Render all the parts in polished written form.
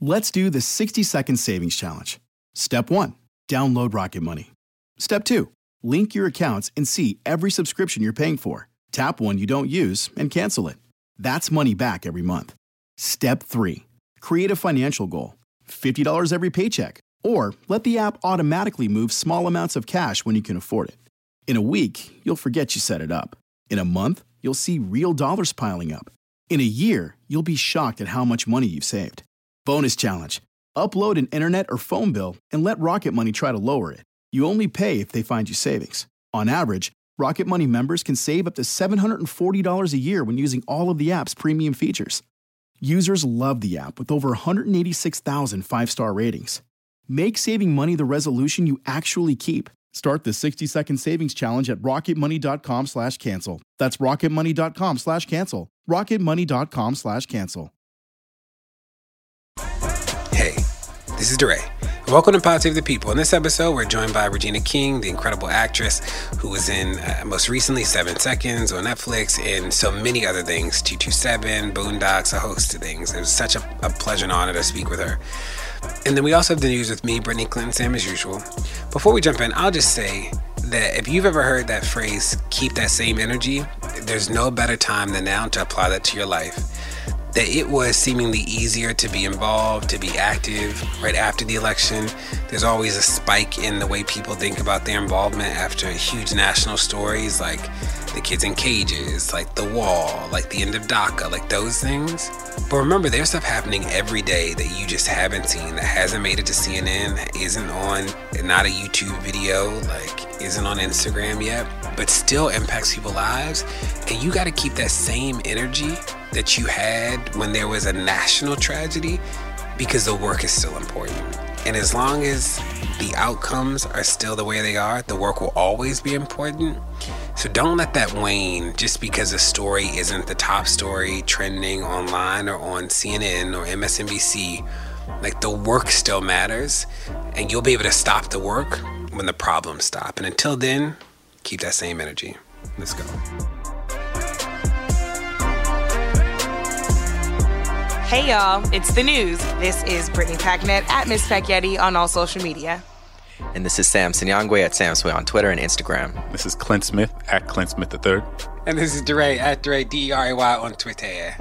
Let's do the 60-second savings challenge. Step 1, download Rocket Money. Step 2, link your accounts and see every subscription you're paying for. Tap one you don't use and cancel it. That's money back every month. Step 3, create a financial goal. $50 every paycheck. Or let the app automatically move small amounts of cash when you can afford it. In a week, you'll forget you set it up. In a month, you'll see real dollars piling up. In a year, you'll be shocked at how much money you've saved. Bonus challenge. Upload an internet or phone bill and let Rocket Money try to lower it. You only pay if they find you savings. On average, Rocket Money members can save up to $740 a year when using all of the app's premium features. Users love the app with over 186,000 five-star ratings. Make saving money the resolution you actually keep. Start the 60-second savings challenge at rocketmoney.com/cancel. That's rocketmoney.com/cancel. rocketmoney.com/cancel. Hey, this is DeRay. Welcome to Pod Save the People. In this episode, we're joined by Regina King, the incredible actress who was in most recently 7 Seconds on Netflix and so many other things, 227, Boondocks, a host of things. It was such a pleasure and honor to speak with her. And then we also have the news with me, Brittany Clinton, Sam as usual. Before we jump in, I'll just say that if you've ever heard that phrase, keep that same energy, there's no better time than now to apply that to your life. That it was seemingly easier to be involved, to be active right after the election. There's always a spike in the way people think about their involvement after huge national stories like the kids in cages, like the wall, like the end of DACA, like those things. But remember, there's stuff happening every day that you just haven't seen, that hasn't made it to CNN, that isn't on, not a YouTube video, like isn't on Instagram yet, but still impacts people's lives. And you got to keep that same energy that you had when there was a national tragedy, because the work is still important. And as long as the outcomes are still the way they are, the work will always be important. So don't let that wane just because a story isn't the top story trending online or on CNN or MSNBC. Like, the work still matters, and you'll be able to stop the work when the problems stop. And until then, keep that same energy. Let's go. Hey y'all, it's the news. This is Brittany Packnett at Miss Packetti on all social media. And this is Sam Sinyangwe at Sam Sway on Twitter and Instagram. This is Clint Smith at Clint Smith III. And this is DeRay at DeRay, DeRay on Twitter.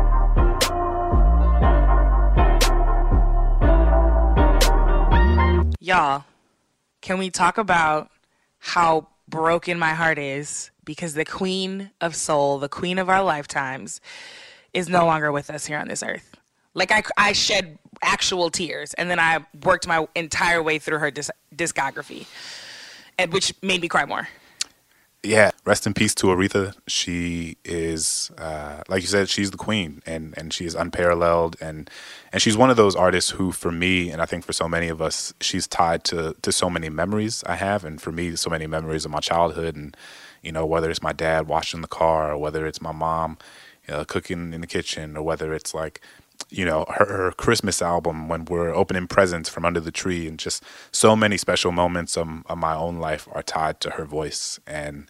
Y'all, can we talk about how broken my heart is because the queen of soul, the queen of our lifetimes, is no longer with us here on this earth. Like, I shed actual tears, and then I worked my entire way through her discography, and which made me cry more. Yeah, rest in peace to Aretha. She is, like you said, she's the queen, and she is unparalleled, and she's one of those artists who, for me, and I think for so many of us, she's tied to so many memories I have, and for me, so many memories of my childhood, and, you know, whether it's my dad washing the car, or whether it's my mom cooking in the kitchen, or whether it's like, you know, her Christmas album when we're opening presents from under the tree, and just so many special moments of my own life are tied to her voice, and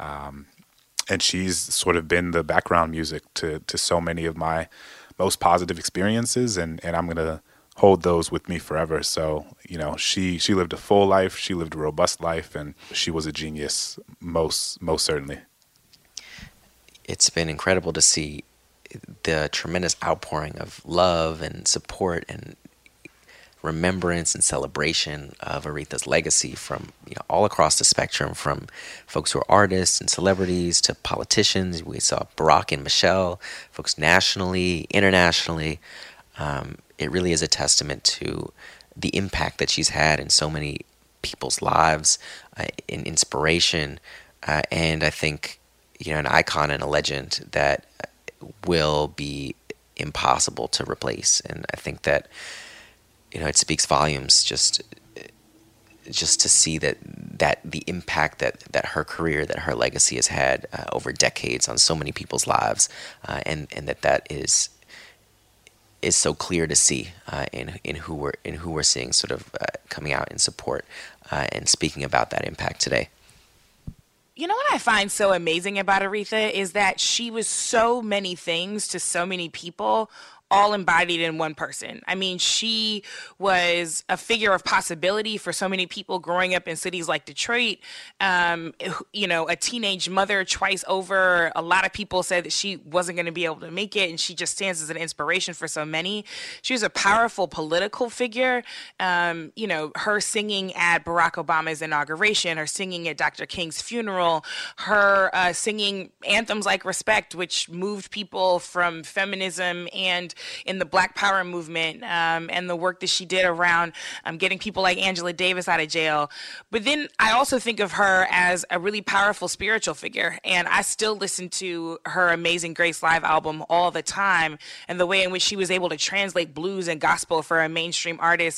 she's sort of been the background music to so many of my most positive experiences, and I'm gonna hold those with me forever. So, you know, she lived a full life, she lived a robust life, and she was a genius, most certainly. It's been incredible to see the tremendous outpouring of love and support and remembrance and celebration of Aretha's legacy from, you know, all across the spectrum, from folks who are artists and celebrities to politicians. We saw Barack and Michelle, folks nationally, internationally. It really is a testament to the impact that she's had in so many people's lives, in inspiration, and I think, you know, an icon and a legend that will be impossible to replace. And I think that, you know, it speaks volumes just to see that the impact that her career, that her legacy has had over decades on so many people's lives, and that is so clear to see in who we're seeing sort of coming out in support and speaking about that impact today. You know what I find so amazing about Aretha is that she was so many things to so many people, all embodied in one person. I mean, she was a figure of possibility for so many people growing up in cities like Detroit. You know, a teenage mother twice over. A lot of people said that she wasn't going to be able to make it, and she just stands as an inspiration for so many. She was a powerful political figure. You know, her singing at Barack Obama's inauguration, her singing at Dr. King's funeral, her singing anthems like Respect, which moved people from feminism and in the Black Power movement, and the work that she did around getting people like Angela Davis out of jail. But then I also think of her as a really powerful spiritual figure, and I still listen to her Amazing Grace live album all the time, and the way in which she was able to translate blues and gospel for a mainstream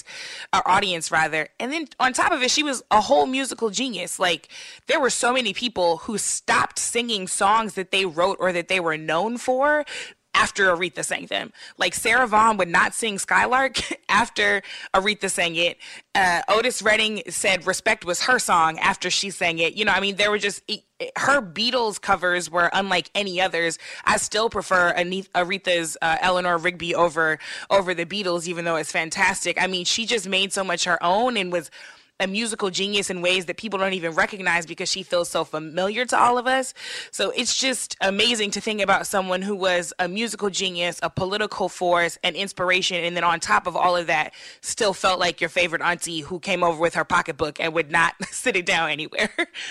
audience rather. And then on top of it, she was a whole musical genius. Like, there were so many people who stopped singing songs that they wrote or that they were known for after Aretha sang them. Like, Sarah Vaughan would not sing Skylark after Aretha sang it. Otis Redding said Respect was her song after she sang it. You know, I mean, there were just, her Beatles covers were unlike any others. I still prefer Aretha's Eleanor Rigby over the Beatles, even though it's fantastic. I mean, she just made so much her own and was a musical genius in ways that people don't even recognize because she feels so familiar to all of us. So it's just amazing to think about someone who was a musical genius, a political force, an inspiration, and then on top of all of that, still felt like your favorite auntie who came over with her pocketbook and would not sit it down anywhere.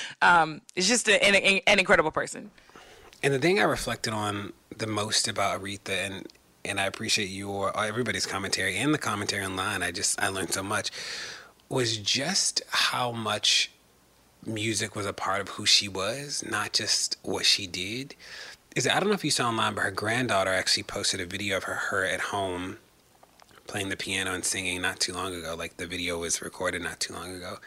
It's just an incredible person. And the thing I reflected on the most about Aretha, and I appreciate everybody's commentary and the commentary online, I learned so much, was just how much music was a part of who she was, not just what she did. I don't know if you saw online, but her granddaughter actually posted a video of her at home playing the piano and singing not too long ago. Like, the video was recorded not too long ago.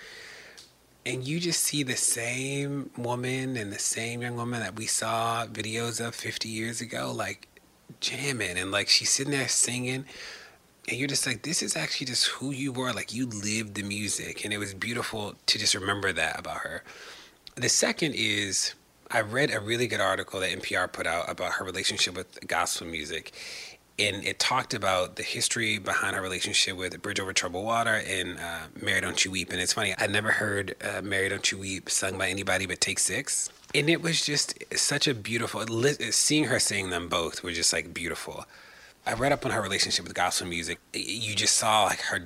And you just see the same woman and the same young woman that we saw videos of 50 years ago, like, jamming. And, like, she's sitting there singing. And you're just like, this is actually just who you were. Like, you lived the music. And it was beautiful to just remember that about her. The second is, I read a really good article that NPR put out about her relationship with gospel music. And it talked about the history behind her relationship with Bridge Over Troubled Water and Mary Don't You Weep. And it's funny, I never heard Mary Don't You Weep sung by anybody but Take Six. And it was just such a beautiful, seeing her sing them both was just like beautiful. I read up on her relationship with gospel music. You just saw like her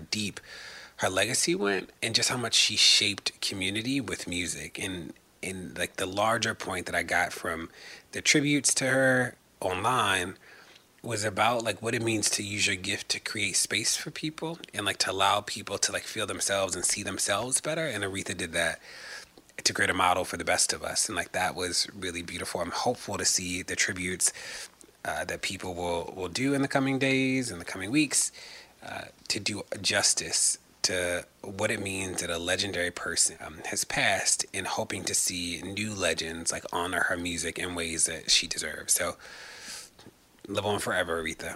legacy went, and just how much she shaped community with music. And like the larger point that I got from the tributes to her online was about like what it means to use your gift to create space for people and like to allow people to like feel themselves and see themselves better. And Aretha did that to create a model for the best of us. And like that was really beautiful. I'm hopeful to see the tributes that people will do in the coming days and the coming weeks to do justice to what it means that a legendary person has passed, and hoping to see new legends like honor her music in ways that she deserves. So live on forever, Aretha.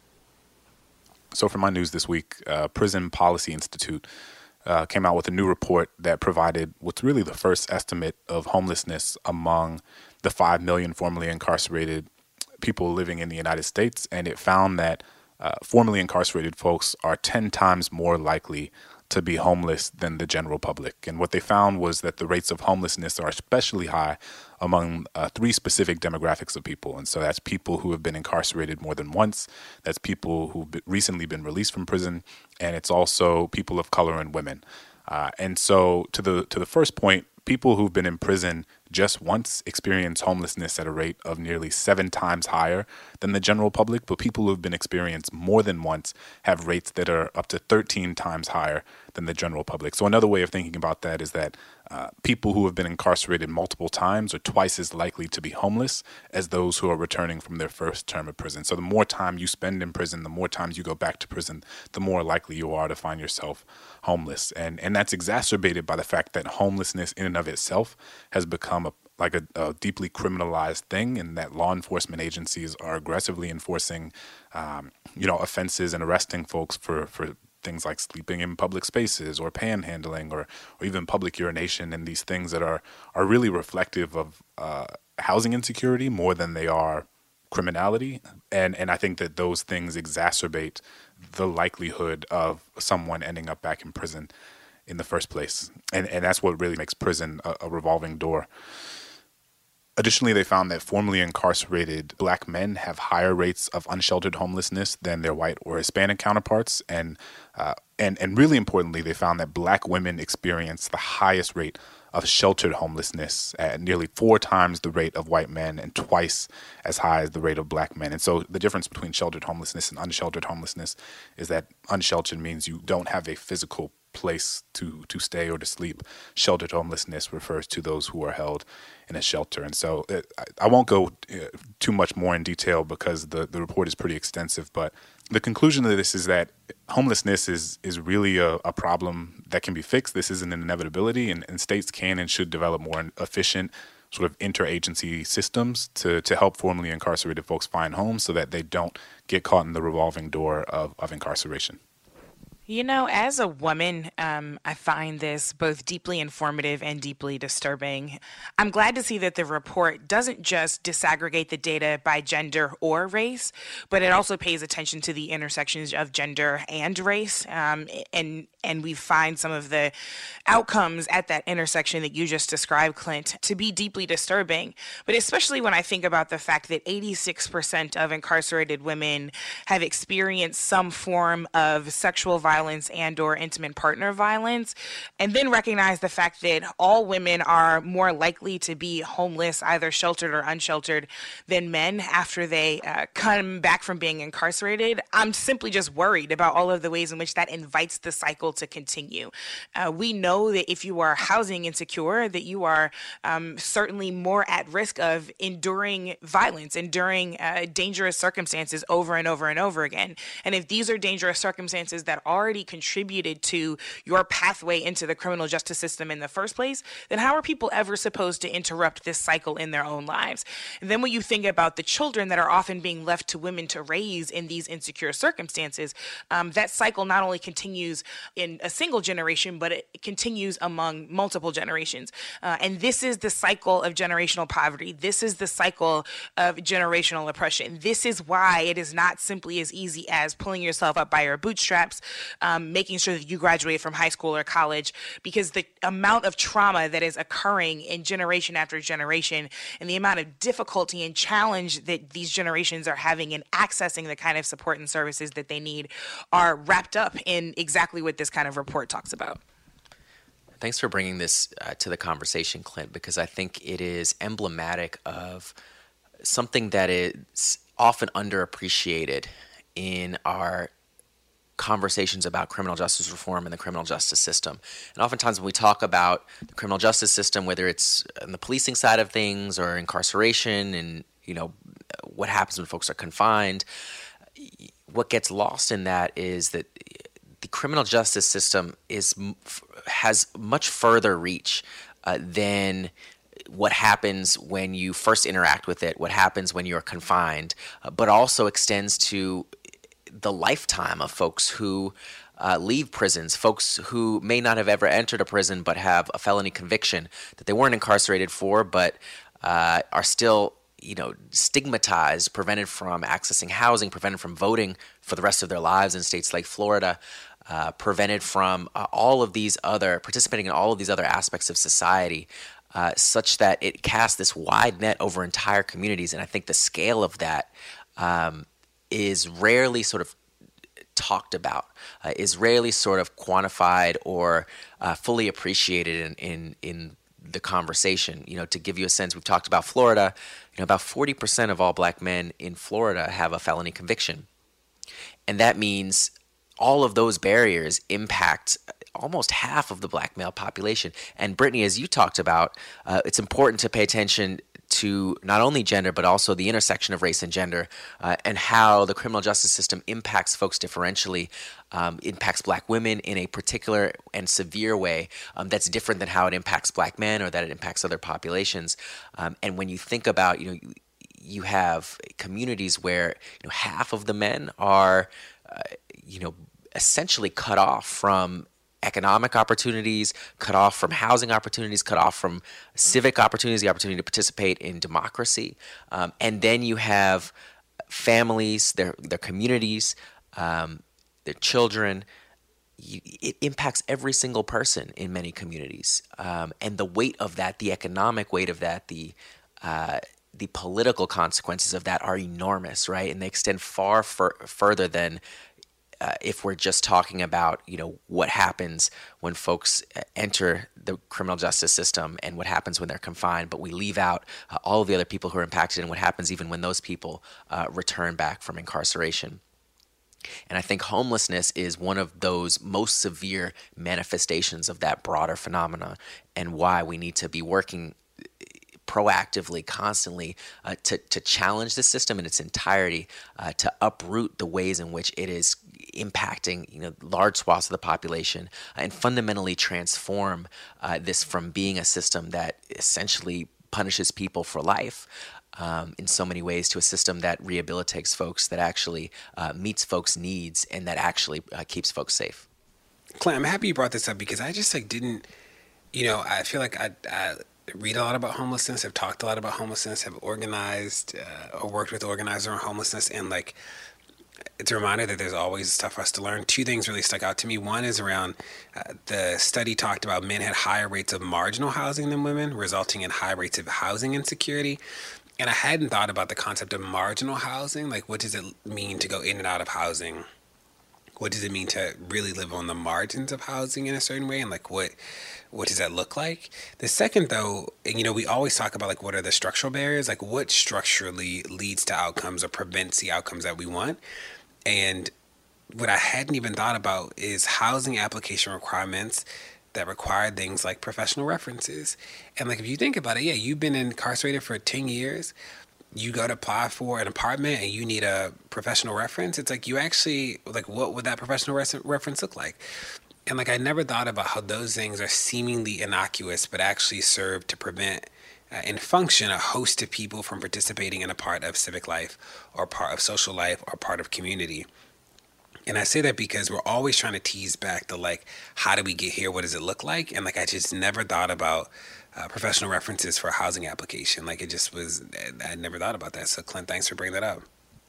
So for my news this week, Prison Policy Institute came out with a new report that provided what's really the first estimate of homelessness among the 5 million formerly incarcerated people living in the United States, and it found that formerly incarcerated folks are 10 times more likely to be homeless than the general public. And what they found was that the rates of homelessness are especially high among 3 specific demographics of people. And so that's people who have been incarcerated more than once, that's people who've recently been released from prison, and it's also people of color and women. And so to the first point, people who've been in prison just once experience homelessness at a rate of nearly 7 times higher than the general public, but people who've been experienced more than once have rates that are up to 13 times higher than the general public. So another way of thinking about that is that people who have been incarcerated multiple times are twice as likely to be homeless as those who are returning from their first term of prison. So the more time you spend in prison, the more times you go back to prison, the more likely you are to find yourself homeless. And that's exacerbated by the fact that homelessness in and of itself has become a deeply criminalized thing, and that law enforcement agencies are aggressively enforcing, offenses and arresting folks for things like sleeping in public spaces or panhandling or even public urination, and these things that are really reflective of housing insecurity more than they are criminality. And I think that those things exacerbate the likelihood of someone ending up back in prison in the first place. And that's what really makes prison a revolving door. Additionally, they found that formerly incarcerated Black men have higher rates of unsheltered homelessness than their white or Hispanic counterparts. And really importantly, they found that Black women experience the highest rate of sheltered homelessness at nearly 4 times the rate of white men and twice as high as the rate of Black men. And so the difference between sheltered homelessness and unsheltered homelessness is that unsheltered means you don't have a physical place to stay or to sleep. Sheltered homelessness refers to those who are held in a shelter. And so I won't go too much more in detail because the report is pretty extensive, but the conclusion of this is that homelessness is really a problem that can be fixed. This isn't an inevitability, and states can and should develop more efficient sort of interagency systems to help formerly incarcerated folks find homes so that they don't get caught in the revolving door of incarceration. You know, as a woman, I find this both deeply informative and deeply disturbing. I'm glad to see that the report doesn't just disaggregate the data by gender or race, but it also pays attention to the intersections of gender and race. And we find some of the outcomes at that intersection that you just described, Clint, to be deeply disturbing. But especially when I think about the fact that 86% of incarcerated women have experienced some form of sexual violence and or intimate partner violence, and then recognize the fact that all women are more likely to be homeless, either sheltered or unsheltered, than men after they come back from being incarcerated. I'm simply just worried about all of the ways in which that invites the cycle to continue. We know that if you are housing insecure, that you are certainly more at risk of enduring violence, enduring dangerous circumstances over and over and over again. And if these are dangerous circumstances that already contributed to your pathway into the criminal justice system in the first place, then how are people ever supposed to interrupt this cycle in their own lives? And then when you think about the children that are often being left to women to raise in these insecure circumstances, that cycle not only continues in a single generation, but it continues among multiple generations. And this is the cycle of generational poverty. This is the cycle of generational oppression. This is why it is not simply as easy as pulling yourself up by your bootstraps, making sure that you graduate from high school or college, because the amount of trauma that is occurring in generation after generation and the amount of difficulty and challenge that these generations are having in accessing the kind of support and services that they need are wrapped up in exactly what this kind of report talks about. Thanks for bringing this to the conversation, Clint, because I think it is emblematic of something that is often underappreciated in our conversations about criminal justice reform and the criminal justice system. And oftentimes when we talk about the criminal justice system, whether it's on the policing side of things or incarceration and, you know, what happens when folks are confined, what gets lost in that is that the criminal justice system has much further reach than what happens when you first interact with it, what happens when you're confined, but also extends to the lifetime of folks who leave prisons, folks who may not have ever entered a prison but have a felony conviction that they weren't incarcerated for, but are still, you know, stigmatized, prevented from accessing housing, prevented from voting for the rest of their lives in states like Florida, prevented from participating in all of these other aspects of society, such that it casts this wide net over entire communities. And I think the scale of that is rarely sort of talked about, is rarely sort of quantified or fully appreciated in the conversation. You know, to give you a sense, we've talked about Florida. You know, about 40% of all Black men in Florida have a felony conviction, and that means all of those barriers impact almost half of the Black male population. And Brittany, as you talked about, it's important to pay attention to not only gender, but also the intersection of race and gender, and how the criminal justice system impacts folks differentially, impacts Black women in a particular and severe way that's different than how it impacts Black men or that it impacts other populations. And when you think about, you know, you have communities where, you know, half of the men are, essentially cut off from economic opportunities, cut off from housing opportunities, cut off from civic opportunities, the opportunity to participate in democracy. And then you have families, their communities, their children. It impacts every single person in many communities. And the weight of that, the economic weight of that, the political consequences of that are enormous, right? And they extend far further than if we're just talking about, what happens when folks enter the criminal justice system and what happens when they're confined, but we leave out all of the other people who are impacted and what happens even when those people return back from incarceration. And I think homelessness is one of those most severe manifestations of that broader phenomena, and why we need to be working proactively, constantly, to challenge the system in its entirety, to uproot the ways in which it is impacting large swaths of the population, and fundamentally transform this from being a system that essentially punishes people for life in so many ways to a system that rehabilitates folks, that actually meets folks' needs, and that actually keeps folks safe. Clint, I'm happy you brought this up, because I just didn't, I feel like I read a lot about homelessness, have talked a lot about homelessness, have organized or worked with organizers on homelessness, and it's a reminder that there's always stuff for us to learn. Two things really stuck out to me. One is around the study talked about men had higher rates of marginal housing than women, resulting in high rates of housing insecurity. And I hadn't thought about the concept of marginal housing. What does it mean to go in and out of housing? What does it mean to really live on the margins of housing in a certain way? And what does that look like? The second, though, we always talk about what are the structural barriers? What structurally leads to outcomes or prevents the outcomes that we want? And what I hadn't even thought about is housing application requirements that require things like professional references. And if you think about it, you've been incarcerated for 10 years. You go to apply for an apartment and you need a professional reference. It's you actually, what would that professional reference look like? And I never thought about how those things are seemingly innocuous, but actually serve to prevent and function a host of people from participating in a part of civic life or part of social life or part of community. And I say that because we're always trying to tease back the how do we get here? What does it look like? And I just never thought about professional references for a housing application. It just was, I never thought about that. So Clint, thanks for bringing that up.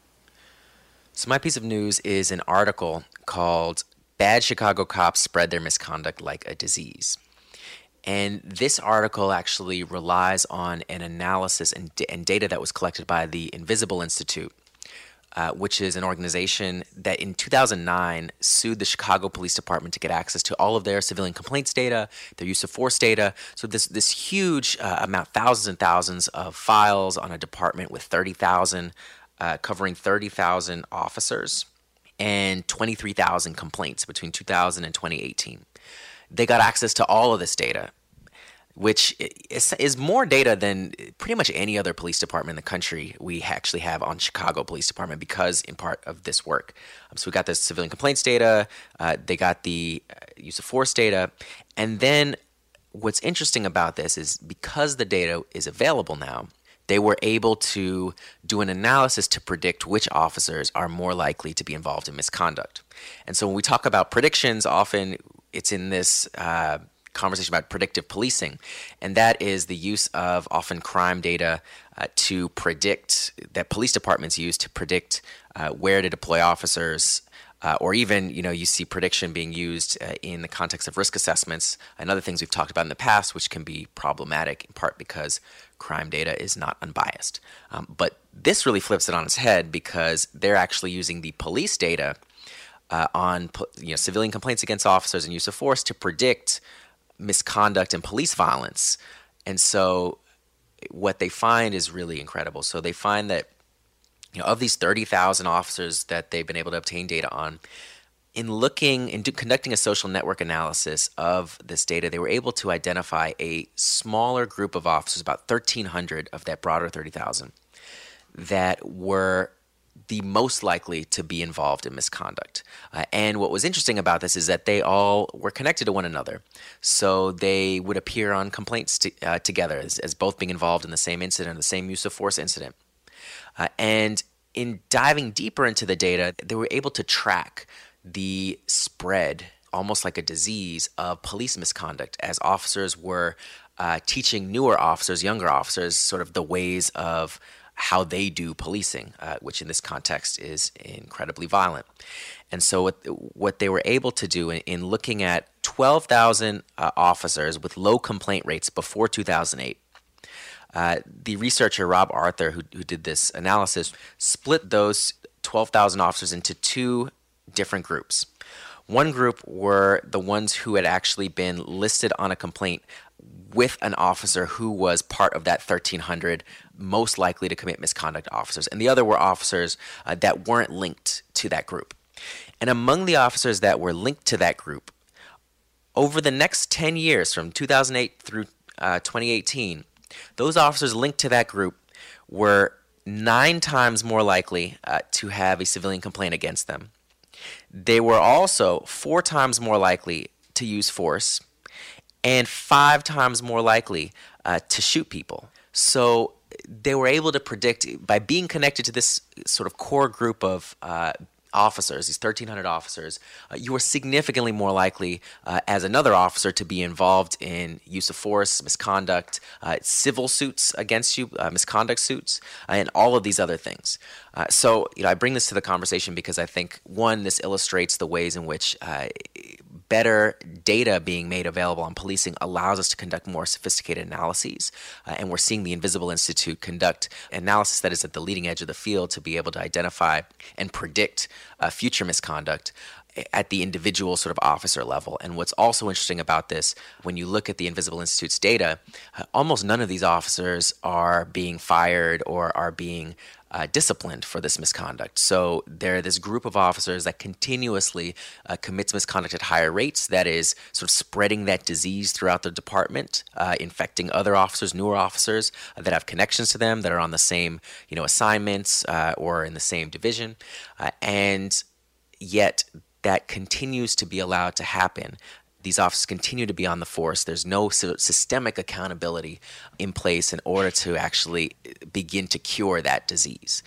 So my piece of news is an article called "Bad Chicago Cops Spread Their Misconduct Like a Disease." And this article actually relies on an analysis and data that was collected by the Invisible Institute, which is an organization that in 2009 sued the Chicago Police Department to get access to all of their civilian complaints data, their use of force data. So this huge amount, thousands and thousands of files on a department with 30,000, covering 30,000 officers and 23,000 complaints between 2000 and 2018. They got access to all of this data, which is more data than pretty much any other police department in the country we actually have on Chicago Police Department, because in part of this work. So we got the civilian complaints data, they got the use of force data, and then what's interesting about this is because the data is available now, they were able to do an analysis to predict which officers are more likely to be involved in misconduct. And so when we talk about predictions, often it's in this conversation about predictive policing, and that is the use of often crime data to predict, that police departments use to predict where to deploy officers, or even, you see prediction being used in the context of risk assessments and other things we've talked about in the past, which can be problematic in part because crime data is not unbiased. But this really flips it on its head, because they're actually using the police data on civilian complaints against officers and use of force to predict misconduct and police violence. And so what they find is really incredible. So they find that of these 30,000 officers that they've been able to obtain data on, in looking and conducting a social network analysis of this data, they were able to identify a smaller group of officers, about 1,300 of that broader 30,000, that were the most likely to be involved in misconduct. And what was interesting about this is that they all were connected to one another. So they would appear on complaints together as both being involved in the same incident, the same use of force incident. And in diving deeper into the data, they were able to track the spread almost like a disease of police misconduct, as officers were teaching newer officers, younger officers, sort of the ways of how they do policing, which in this context is incredibly violent. And so what they were able to do in looking at 12,000 officers with low complaint rates before 2008, the researcher Rob Arthur, who did this analysis, split those 12,000 officers into two different groups. One group were the ones who had actually been listed on a complaint with an officer who was part of that 1,300 most likely to commit misconduct officers. And the other were officers that weren't linked to that group. And among the officers that were linked to that group, over the next 10 years, from 2008 through 2018, those officers linked to that group were 9 times more likely to have a civilian complaint against them. They were also 4 times more likely to use force and 5 times more likely to shoot people. So they were able to predict, by being connected to this sort of core group of officers, these 1,300 officers, you were significantly more likely as another officer to be involved in use of force, misconduct, civil suits against you, misconduct suits, and all of these other things. So I bring this to the conversation because I think, one, this illustrates the ways in which better data being made available on policing allows us to conduct more sophisticated analyses. And we're seeing the Invisible Institute conduct analysis that is at the leading edge of the field to be able to identify and predict future misconduct at the individual sort of officer level. And what's also interesting about this, when you look at the Invisible Institute's data, almost none of these officers are being fired or are being disciplined for this misconduct. So they're this group of officers that continuously commits misconduct at higher rates, that is sort of spreading that disease throughout the department, infecting other officers, newer officers that have connections to them, that are on the same assignments or in the same division. And yet that continues to be allowed to happen. These officers continue to be on the force. There's no systemic accountability in place in order to actually begin to cure that disease.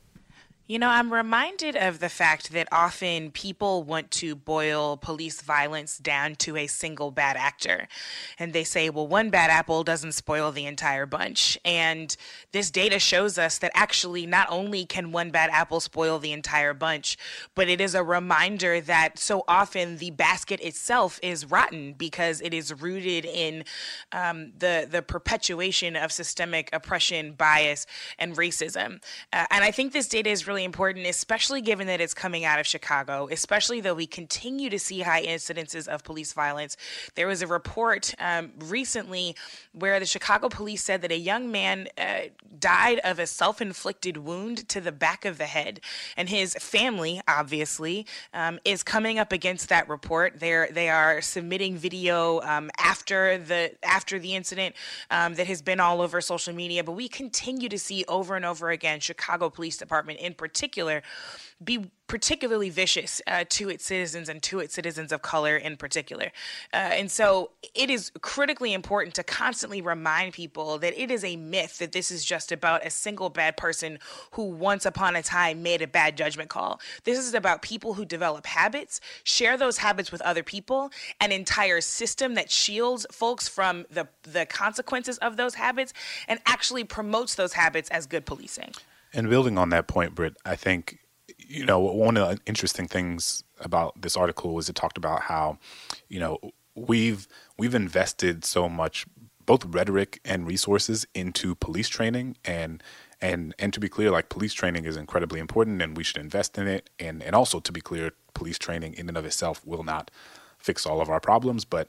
I'm reminded of the fact that often people want to boil police violence down to a single bad actor. And they say, well, one bad apple doesn't spoil the entire bunch. And this data shows us that actually not only can one bad apple spoil the entire bunch, but it is a reminder that so often the basket itself is rotten because it is rooted in the perpetuation of systemic oppression, bias, and racism. And I think this data is really important, especially given that it's coming out of Chicago, especially though we continue to see high incidences of police violence. There was a report recently where the Chicago police said that a young man died of a self-inflicted wound to the back of the head. And his family, obviously, is coming up against that report. They are submitting video after the incident that has been all over social media. But we continue to see over and over again Chicago Police Department in particular be particularly vicious to its citizens and to its citizens of color in particular. And so it is critically important to constantly remind people that it is a myth that this is just about a single bad person who once upon a time made a bad judgment call. This is about people who develop habits, share those habits with other people, an entire system that shields folks from the consequences of those habits and actually promotes those habits as good policing. And building on that point, Britt, I think, one of the interesting things about this article was it talked about how, we've invested so much, both rhetoric and resources, into police training, and to be clear, like, police training is incredibly important and we should invest in it. And also, to be clear, police training in and of itself will not fix all of our problems, but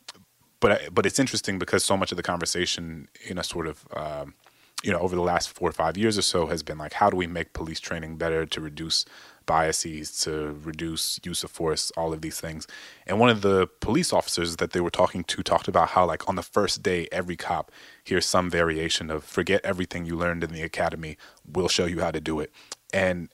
it's interesting because so much of the conversation in a sort of over the last 4 or 5 years or so has been like, how do we make police training better to reduce biases, to reduce use of force, all of these things. And one of the police officers that they were talking to talked about how, like, on the first day, every cop hears some variation of forget everything you learned in the academy, we'll show you how to do it. And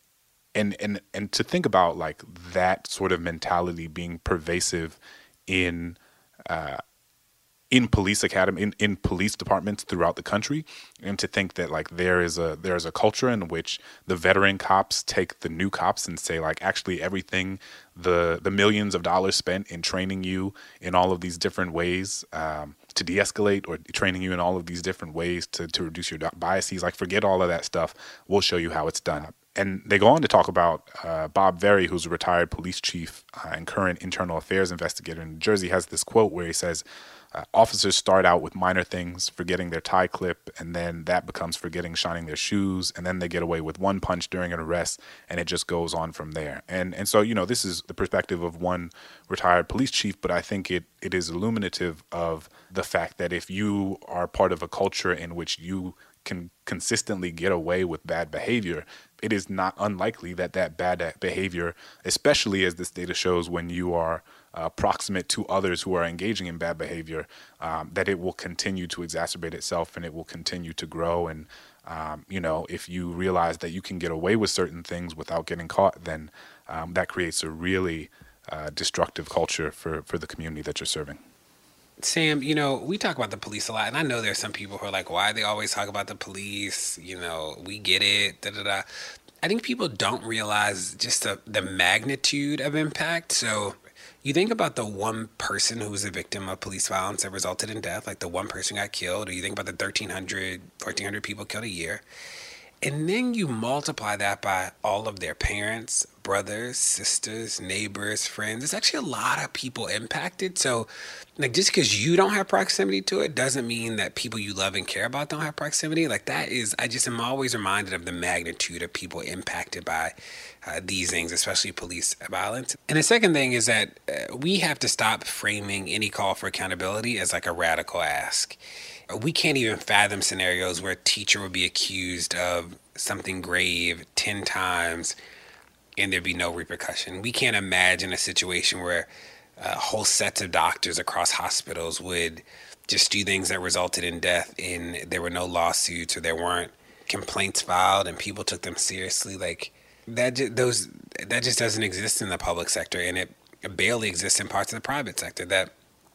to think about, like, that sort of mentality being pervasive in in police academy, in police departments throughout the country, and to think that like there is a culture in which the veteran cops take the new cops and say like, actually everything, the millions of dollars spent in training you in all of these different ways to de-escalate, or training you in all of these different ways to reduce your biases, like forget all of that stuff. We'll show you how it's done. And they go on to talk about Bob Very, who's a retired police chief and current internal affairs investigator in New Jersey, has this quote where he says, officers start out with minor things, forgetting their tie clip, and then that becomes forgetting shining their shoes, and then they get away with one punch during an arrest, and it just goes on from there. And so, you know, this is the perspective of one retired police chief, but I think it is illuminative of the fact that if you are part of a culture in which you can consistently get away with bad behavior, it is not unlikely that bad behavior, especially as this data shows when you are proximate to others who are engaging in bad behavior, that it will continue to exacerbate itself and it will continue to grow. And, you know, if you realize that you can get away with certain things without getting caught, then that creates a really destructive culture for the community that you're serving. Sam, you know, we talk about the police a lot, and I know there's some people who are like, why they always talk about the police? You know, we get it, da-da-da. I think people don't realize just the magnitude of impact. So you think about the one person who was a victim of police violence that resulted in death, like the one person got killed, or you think about the 1,400 people killed a year. And then you multiply that by all of their parents, brothers, sisters, neighbors, friends. It's actually a lot of people impacted. So like just because you don't have proximity to it doesn't mean that people you love and care about don't have proximity. Like that is, I just am always reminded of the magnitude of people impacted by these things, especially police violence. And the second thing is that we have to stop framing any call for accountability as like a radical ask. We can't even fathom scenarios where a teacher would be accused of something grave 10 times and there'd be no repercussion. We can't imagine a situation where whole sets of doctors across hospitals would just do things that resulted in death and there were no lawsuits or there weren't complaints filed and people took them seriously. Like that just doesn't exist in the public sector, and it barely exists in parts of the private sector. That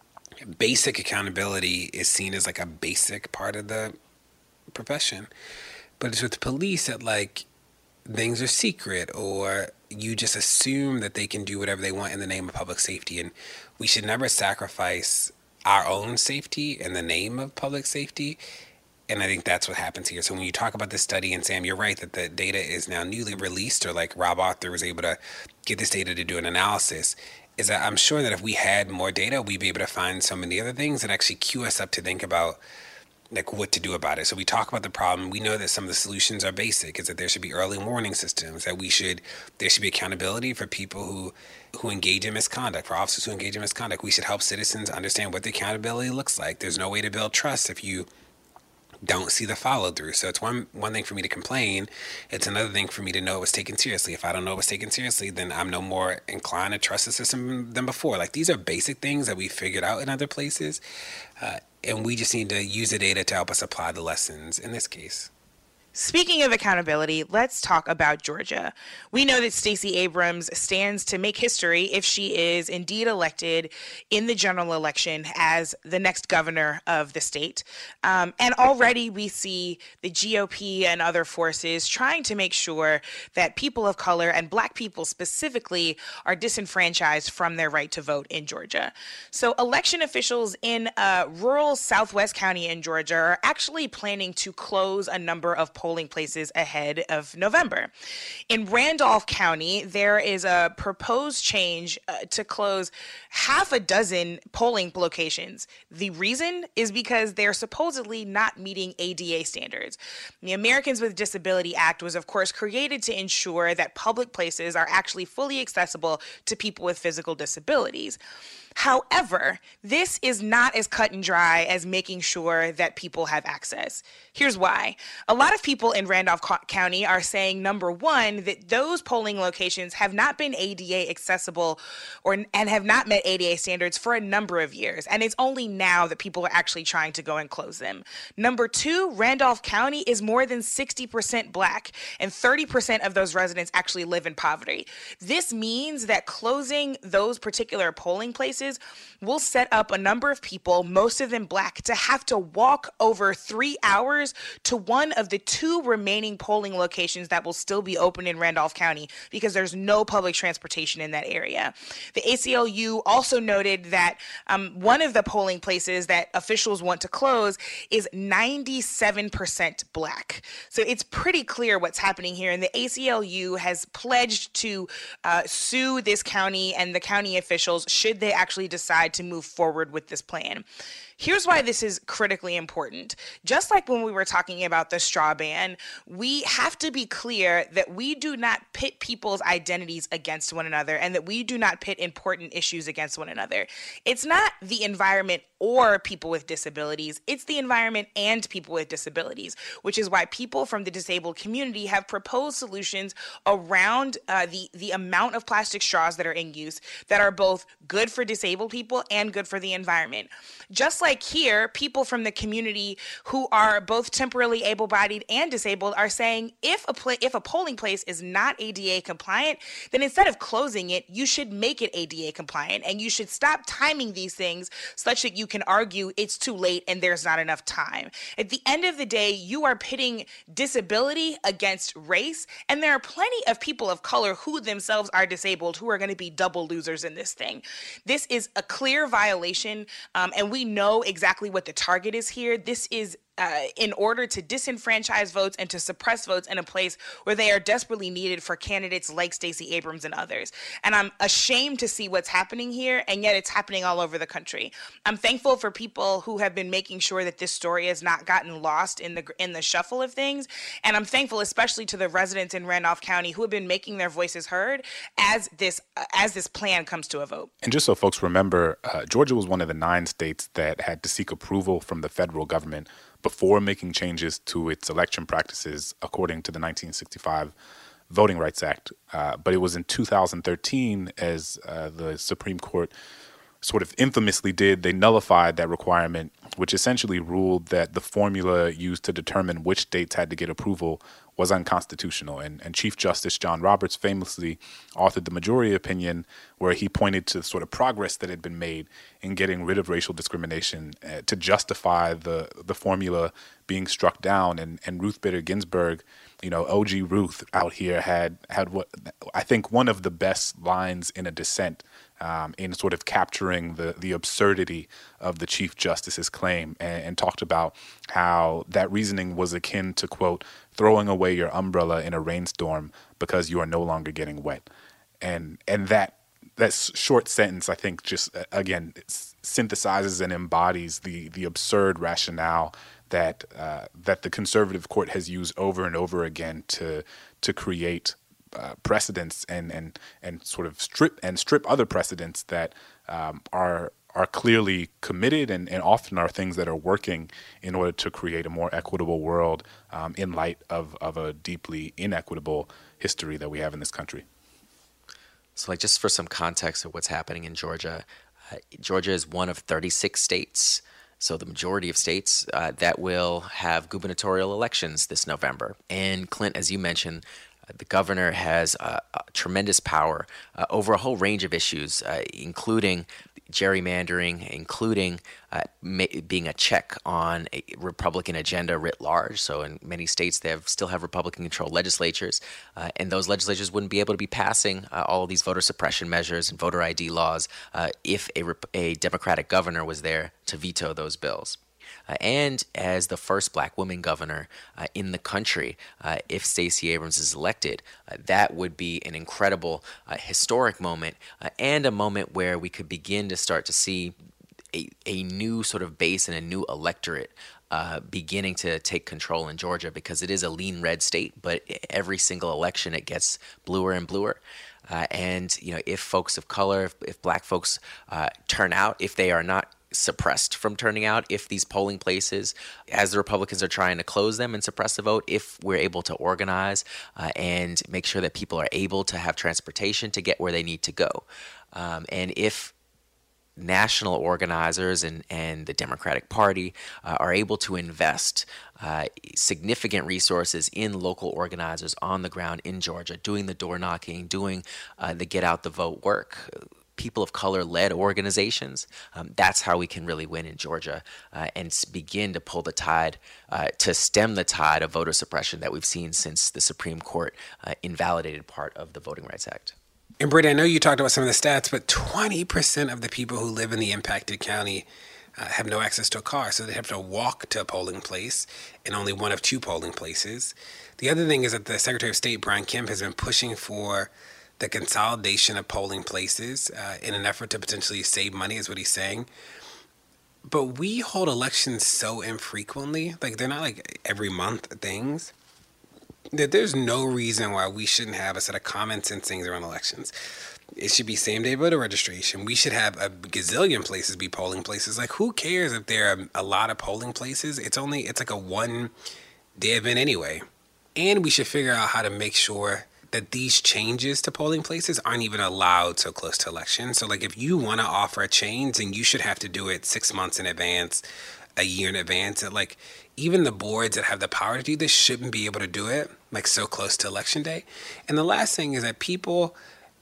basic accountability is seen as like a basic part of the profession. But it's with the police that like things are secret, or you just assume that they can do whatever they want in the name of public safety. And we should never sacrifice our own safety in the name of public safety. And I think that's what happens here. So when you talk about this study, and Sam, you're right that the data is now newly released, or like Rob Arthur was able to get this data to do an analysis, is that I'm sure that if we had more data, we'd be able to find so many other things that actually cue us up to think about like what to do about it. So we talk about the problem. We know that some of the solutions are basic, is that there should be early warning systems, that there should be accountability for people who engage in misconduct, for officers who engage in misconduct. We should help citizens understand what the accountability looks like. There's no way to build trust if you don't see the follow through. So it's one thing for me to complain. It's another thing for me to know it was taken seriously. If I don't know it was taken seriously, then I'm no more inclined to trust the system than before. Like these are basic things that we figured out in other places. And we just need to use the data to help us apply the lessons in this case. Speaking of accountability, let's talk about Georgia. We know that Stacey Abrams stands to make history if she is indeed elected in the general election as the next governor of the state. And already we see the GOP and other forces trying to make sure that people of color and Black people specifically are disenfranchised from their right to vote in Georgia. So election officials in rural Southwest County in Georgia are actually planning to close a number of polling places ahead of November. In Randolph County, there is a proposed change to close half a dozen polling locations. The reason is because they're supposedly not meeting ADA standards. The Americans with Disability Act was, of course, created to ensure that public places are actually fully accessible to people with physical disabilities. However, this is not as cut and dry as making sure that people have access. Here's why. A lot of people in Randolph County are saying, number one, that those polling locations have not been ADA accessible and have not met ADA standards for a number of years. And it's only now that people are actually trying to go and close them. Number two, Randolph County is more than 60% Black, and 30% of those residents actually live in poverty. This means that closing those particular polling places places will set up a number of people, most of them Black, to have to walk over 3 hours to one of the 2 remaining polling locations that will still be open in Randolph County because there's no public transportation in that area. The ACLU also noted that one of the polling places that officials want to close is 97% Black. So it's pretty clear what's happening here, and the ACLU has pledged to sue this county and the county officials should they actually decide to move forward with this plan. Here's why this is critically important. Just like when we were talking about the straw ban, we have to be clear that we do not pit people's identities against one another and that we do not pit important issues against one another. It's not the environment or people with disabilities, it's the environment and people with disabilities, which is why people from the disabled community have proposed solutions around the amount of plastic straws that are in use that are both good for disabled people and good for the environment. Just like here, people from the community who are both temporarily able-bodied and disabled are saying if a polling place is not ADA compliant, then instead of closing it, you should make it ADA compliant, and you should stop timing these things such that you can argue it's too late and there's not enough time. At the end of the day, you are pitting disability against race, and there are plenty of people of color who themselves are disabled who are going to be double losers in this thing. This is a clear violation, and we know exactly what the target is here. This is in order to disenfranchise votes and to suppress votes in a place where they are desperately needed for candidates like Stacey Abrams and others. And I'm ashamed to see what's happening here, and yet it's happening all over the country. I'm thankful for people who have been making sure that this story has not gotten lost in the shuffle of things, and I'm thankful especially to the residents in Randolph County who have been making their voices heard as this plan comes to a vote. And just so folks remember, Georgia was one of the 9 states that had to seek approval from the federal government before making changes to its election practices according to the 1965 Voting Rights Act. But it was in 2013, as the Supreme Court sort of infamously did, they nullified that requirement, which essentially ruled that the formula used to determine which states had to get approval was unconstitutional. And Chief Justice John Roberts famously authored the majority opinion where he pointed to sort of progress that had been made in getting rid of racial discrimination to justify the formula being struck down. And Ruth Bader Ginsburg, OG Ruth out here had what I think one of the best lines in a dissent in sort of capturing the absurdity of the Chief Justice's claim, and talked about how that reasoning was akin to, quote, throwing away your umbrella in a rainstorm because you are no longer getting wet. And that short sentence, I think, just, again, synthesizes and embodies the absurd rationale that the conservative court has used over and over again to create precedents and sort of strip other precedents that are clearly committed and often are things that are working in order to create a more equitable world in light of a deeply inequitable history that we have in this country. So just for some context of what's happening in Georgia, Georgia is one of 36 states, so the majority of states that will have gubernatorial elections this November. And Clint, as you mentioned, the governor has tremendous power over a whole range of issues, including gerrymandering, including being a check on a Republican agenda writ large. So in many states, they still have Republican-controlled legislatures, and those legislatures wouldn't be able to be passing all of these voter suppression measures and voter ID laws if a Democratic governor was there to veto those bills. And as the first Black woman governor in the country, if Stacey Abrams is elected, that would be an incredible historic moment and a moment where we could begin to start to see a new sort of base and a new electorate beginning to take control in Georgia, because it is a lean red state, but every single election it gets bluer and bluer. And if folks of color, if Black folks turn out, if they are not suppressed from turning out, if these polling places, as the Republicans are trying to close them and suppress the vote, if we're able to organize and make sure that people are able to have transportation to get where they need to go. And if national organizers and the Democratic Party are able to invest significant resources in local organizers on the ground in Georgia, doing the door knocking, doing the get out the vote work, people of color led organizations, that's how we can really win in Georgia and begin to pull the tide, to stem the tide of voter suppression that we've seen since the Supreme Court invalidated part of the Voting Rights Act. And Brittany, I know you talked about some of the stats, but 20% of the people who live in the impacted county have no access to a car, so they have to walk to a polling place in only one of 2 polling places. The other thing is that the Secretary of State, Brian Kemp, has been pushing for the consolidation of polling places in an effort to potentially save money, is what he's saying. But we hold elections so infrequently, like they're not like every month things, that there's no reason why we shouldn't have a set of common sense things around elections. It should be same-day voter registration. We should have a gazillion places be polling places. Like, who cares if there are a lot of polling places? It's like a one-day event anyway. And we should figure out how to make sure that these changes to polling places aren't even allowed so close to election. So, like, if you want to offer a change, then you should have to do it 6 months in advance, a year in advance. And, like, even the boards that have the power to do this shouldn't be able to do it, like, so close to election day. And the last thing is that people,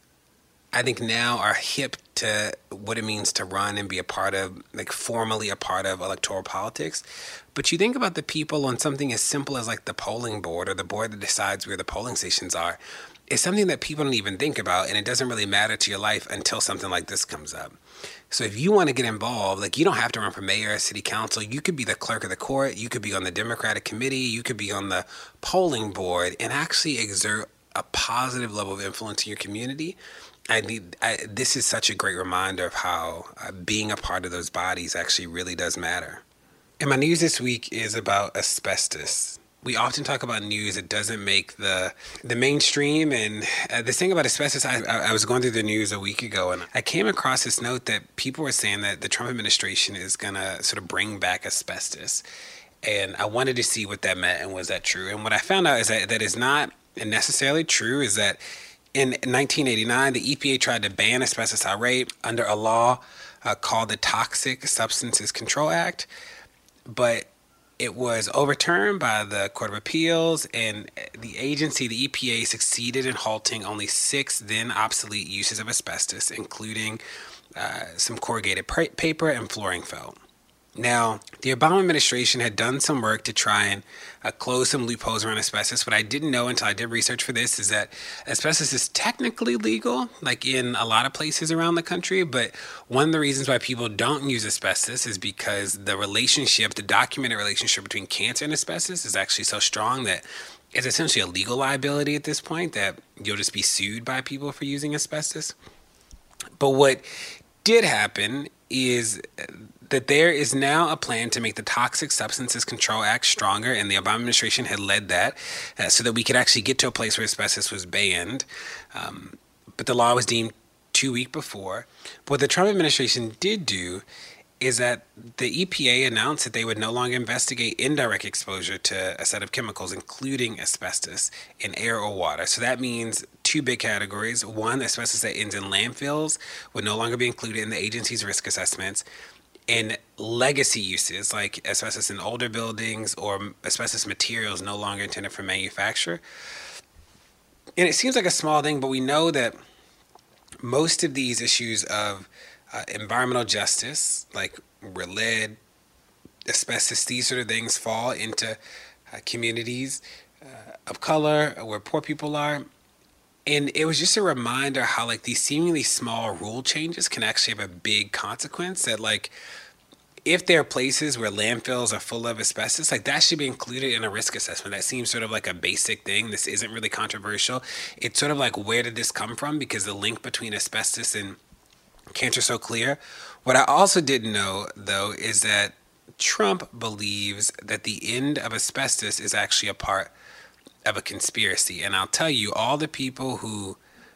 I think, now are hip to what it means to run and be a part of, like, formally a part of electoral politics. But you think about the people on something as simple as, like, the polling board or the board that decides where the polling stations are. It's something that people don't even think about, and it doesn't really matter to your life until something like this comes up. So if you want to get involved, like, you don't have to run for mayor or city council. You could be the clerk of the court. You could be on the Democratic committee. You could be on the polling board and actually exert a positive level of influence in your community. This is such a great reminder of how being a part of those bodies actually really does matter. And my news this week is about asbestos. We often talk about news that doesn't make the mainstream. And the thing about asbestos, I was going through the news a week ago, and I came across this note that people were saying that the Trump administration is going to sort of bring back asbestos. And I wanted to see what that meant, and was that true? And what I found out is that is not necessarily true, is that in 1989, the EPA tried to ban asbestos outright under a law called the Toxic Substances Control Act. But it was overturned by the Court of Appeals, and the agency, the EPA, succeeded in halting only 6 then obsolete uses of asbestos, including some corrugated paper and flooring felt. Now, the Obama administration had done some work to try and close some loopholes around asbestos. What I didn't know until I did research for this is that asbestos is technically legal, like in a lot of places around the country. But one of the reasons why people don't use asbestos is because the documented relationship between cancer and asbestos is actually so strong that it's essentially a legal liability at this point, that you'll just be sued by people for using asbestos. But what did happen is that there is now a plan to make the Toxic Substances Control Act stronger, and the Obama administration had led that so that we could actually get to a place where asbestos was banned. But the law was deemed too weak before. But what the Trump administration did do is that the EPA announced that they would no longer investigate indirect exposure to a set of chemicals, including asbestos, in air or water. So that means 2 big categories. One, asbestos that ends in landfills would no longer be included in the agency's risk assessments. And legacy uses, like asbestos in older buildings or asbestos materials no longer intended for manufacture. And it seems like a small thing, but we know that most of these issues of environmental justice, like lead, asbestos, these sort of things fall into communities of color where poor people are. And it was just a reminder how, like, these seemingly small rule changes can actually have a big consequence. That, like, if there are places where landfills are full of asbestos, like, that should be included in a risk assessment. That seems sort of like a basic thing. This isn't really controversial. It's sort of like, where did this come from? Because the link between asbestos and cancer is so clear. What I also didn't know, though, is that Trump believes that the end of asbestos is actually a part of a conspiracy. And I'll tell you, all the people who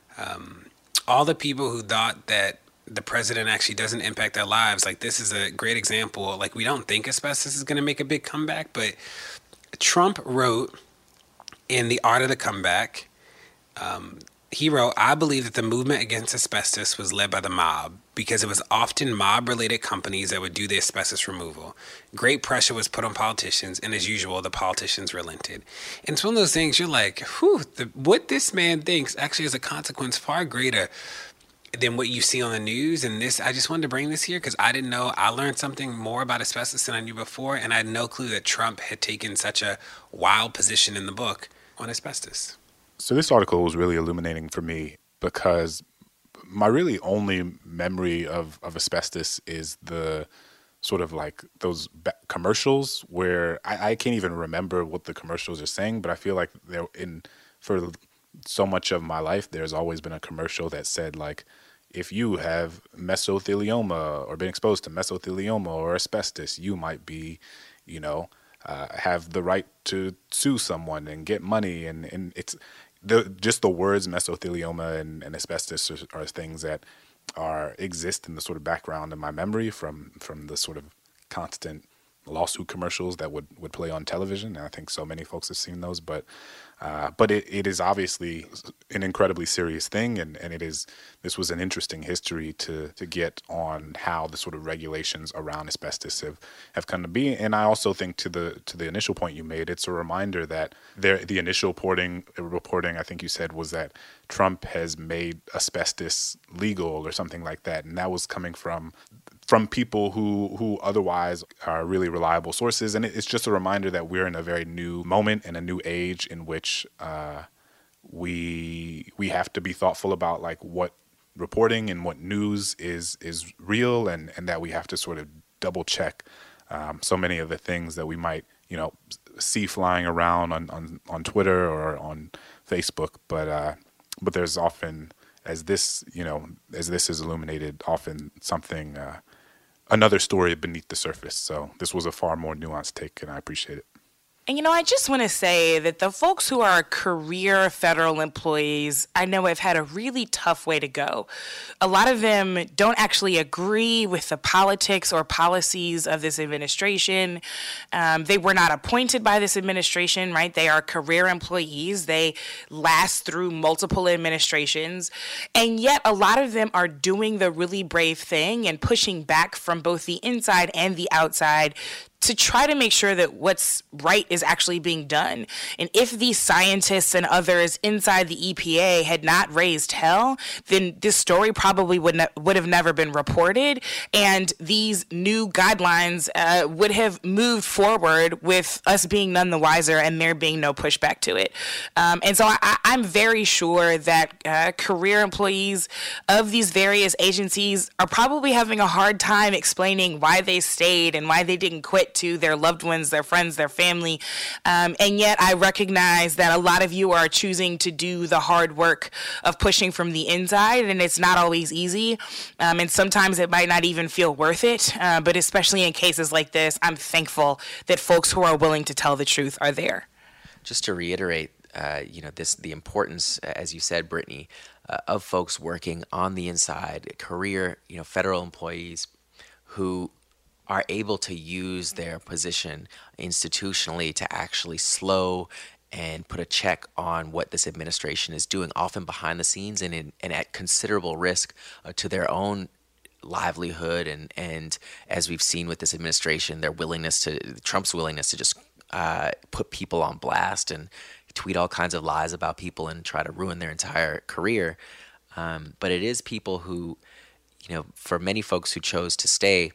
thought that the president actually doesn't impact their lives, like, this is a great example. Like, we don't think asbestos is going to make a big comeback, but Trump wrote in The Art of the Comeback, he wrote, "I believe that the movement against asbestos was led by the mob because it was often mob-related companies that would do the asbestos removal. Great pressure was put on politicians, and as usual, the politicians relented." And it's one of those things you're like, what this man thinks actually has a consequence far greater than what you see on the news. And this, I just wanted to bring this here because I didn't know. I learned something more about asbestos than I knew before, and I had no clue that Trump had taken such a wild position in the book on asbestos. So this article was really illuminating for me because my really only memory of asbestos is the sort of like those commercials where I can't even remember what the commercials are saying, but I feel like for so much of my life, there's always been a commercial that said like, if you have mesothelioma or been exposed to mesothelioma or asbestos, you might be, have the right to sue someone and get money. And it's just the words mesothelioma and asbestos are things that exist in the sort of background in my memory from the sort of constant lawsuit commercials that would play on television. And I think so many folks have seen those, but it is obviously an incredibly serious thing. And this was an interesting history to get on how the sort of regulations around asbestos have come to be. And I also think to the initial point you made, it's a reminder that the initial reporting, I think you said, was that Trump has made asbestos legal or something like that. And that was coming from people who otherwise are really reliable sources. And it's just a reminder that we're in a very new moment and a new age in which we have to be thoughtful about like what reporting and what news is real, and that we have to sort of double check so many of the things that we might see flying around on Twitter or on Facebook. But there's often, as this is illuminated, often something another story beneath the surface. So this was a far more nuanced take, and I appreciate it. And, I just want to say that the folks who are career federal employees, I know have had a really tough way to go. A lot of them don't actually agree with the politics or policies of this administration. They were not appointed by this administration, right? They are career employees. They last through multiple administrations. And yet a lot of them are doing the really brave thing and pushing back from both the inside and the outside to try to make sure that what's right is actually being done. And if these scientists and others inside the EPA had not raised hell, then this story probably would have never been reported, and these new guidelines would have moved forward with us being none the wiser and there being no pushback to it. And so I'm very sure that career employees of these various agencies are probably having a hard time explaining why they stayed and why they didn't quit to their loved ones, their friends, their family. And yet I recognize that a lot of you are choosing to do the hard work of pushing from the inside, and it's not always easy. And sometimes it might not even feel worth it. But especially in cases like this, I'm thankful that folks who are willing to tell the truth are there. Just to reiterate, the importance, as you said, Brittany, of folks working on the inside, career, federal employees who are able to use their position institutionally to actually slow and put a check on what this administration is doing, often behind the scenes and at considerable risk to their own livelihood. And as we've seen with this administration, Trump's willingness to just put people on blast and tweet all kinds of lies about people and try to ruin their entire career. But it is people who, for many folks who chose to stay,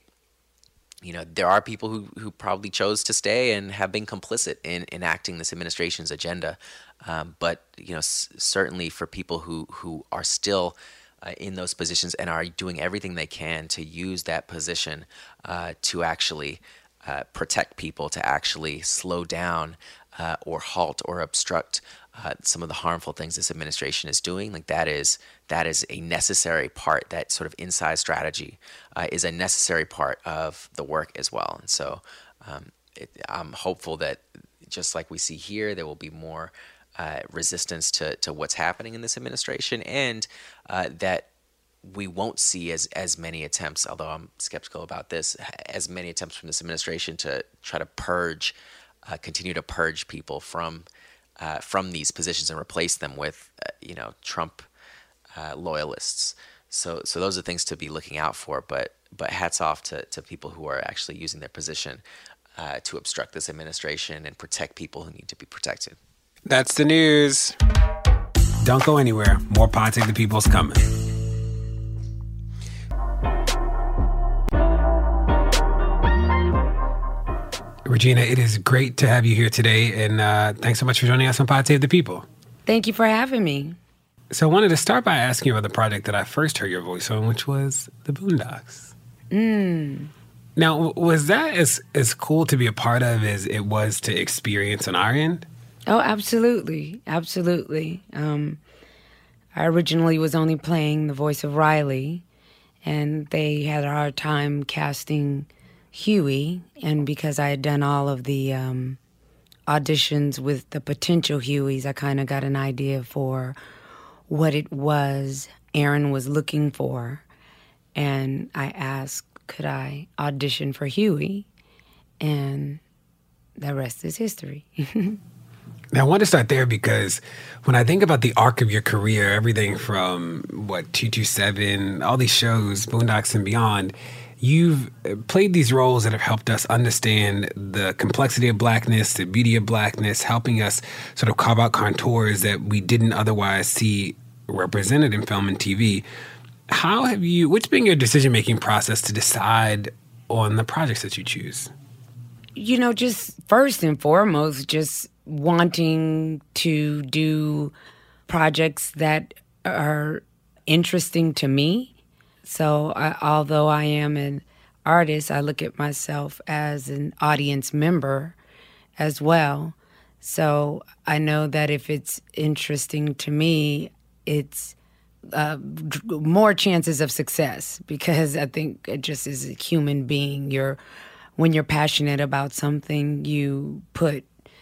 there are people who probably chose to stay and have been complicit in enacting this administration's agenda. But certainly for people who are still in those positions and are doing everything they can to use that position to actually protect people, to actually slow down or halt or obstruct some of the harmful things this administration is doing, like that is a necessary part. That sort of inside strategy is a necessary part of the work as well. And so I'm hopeful that just like we see here, there will be more resistance to what's happening in this administration, and that we won't see as many attempts, although I'm skeptical about this, as many attempts from this administration to try to continue to purge people from these positions and replace them with, Trump loyalists. So those are things to be looking out for. But hats off to people who are actually using their position to obstruct this administration and protect people who need to be protected. That's the news. Don't go anywhere. More Pod Save the People's coming. Regina, it is great to have you here today, and thanks so much for joining us on Pod Save the People. Thank you for having me. So I wanted to start by asking you about the project that I first heard your voice on, which was The Boondocks. Now, was that as cool to be a part of as it was to experience on our end? Oh, absolutely. Absolutely. I originally was only playing the voice of Riley, and they had a hard time casting Huey. And because I had done all of the auditions with the potential Hueys, I kind of got an idea for what it was Aaron was looking for. And I asked, could I audition for Huey? And the rest is history. Now, I want to start there because when I think about the arc of your career, everything from, 227, all these shows, Boondocks and beyond, you've played these roles that have helped us understand the complexity of Blackness, the beauty of Blackness, helping us sort of carve out contours that we didn't otherwise see represented in film and TV. What's been your decision-making process to decide on the projects that you choose? Just first and foremost, just wanting to do projects that are interesting to me. So although I am an artist, I look at myself as an audience member as well. So I know that if it's interesting to me, it's more chances of success, because I think it just is a human being. When you're passionate about something, you put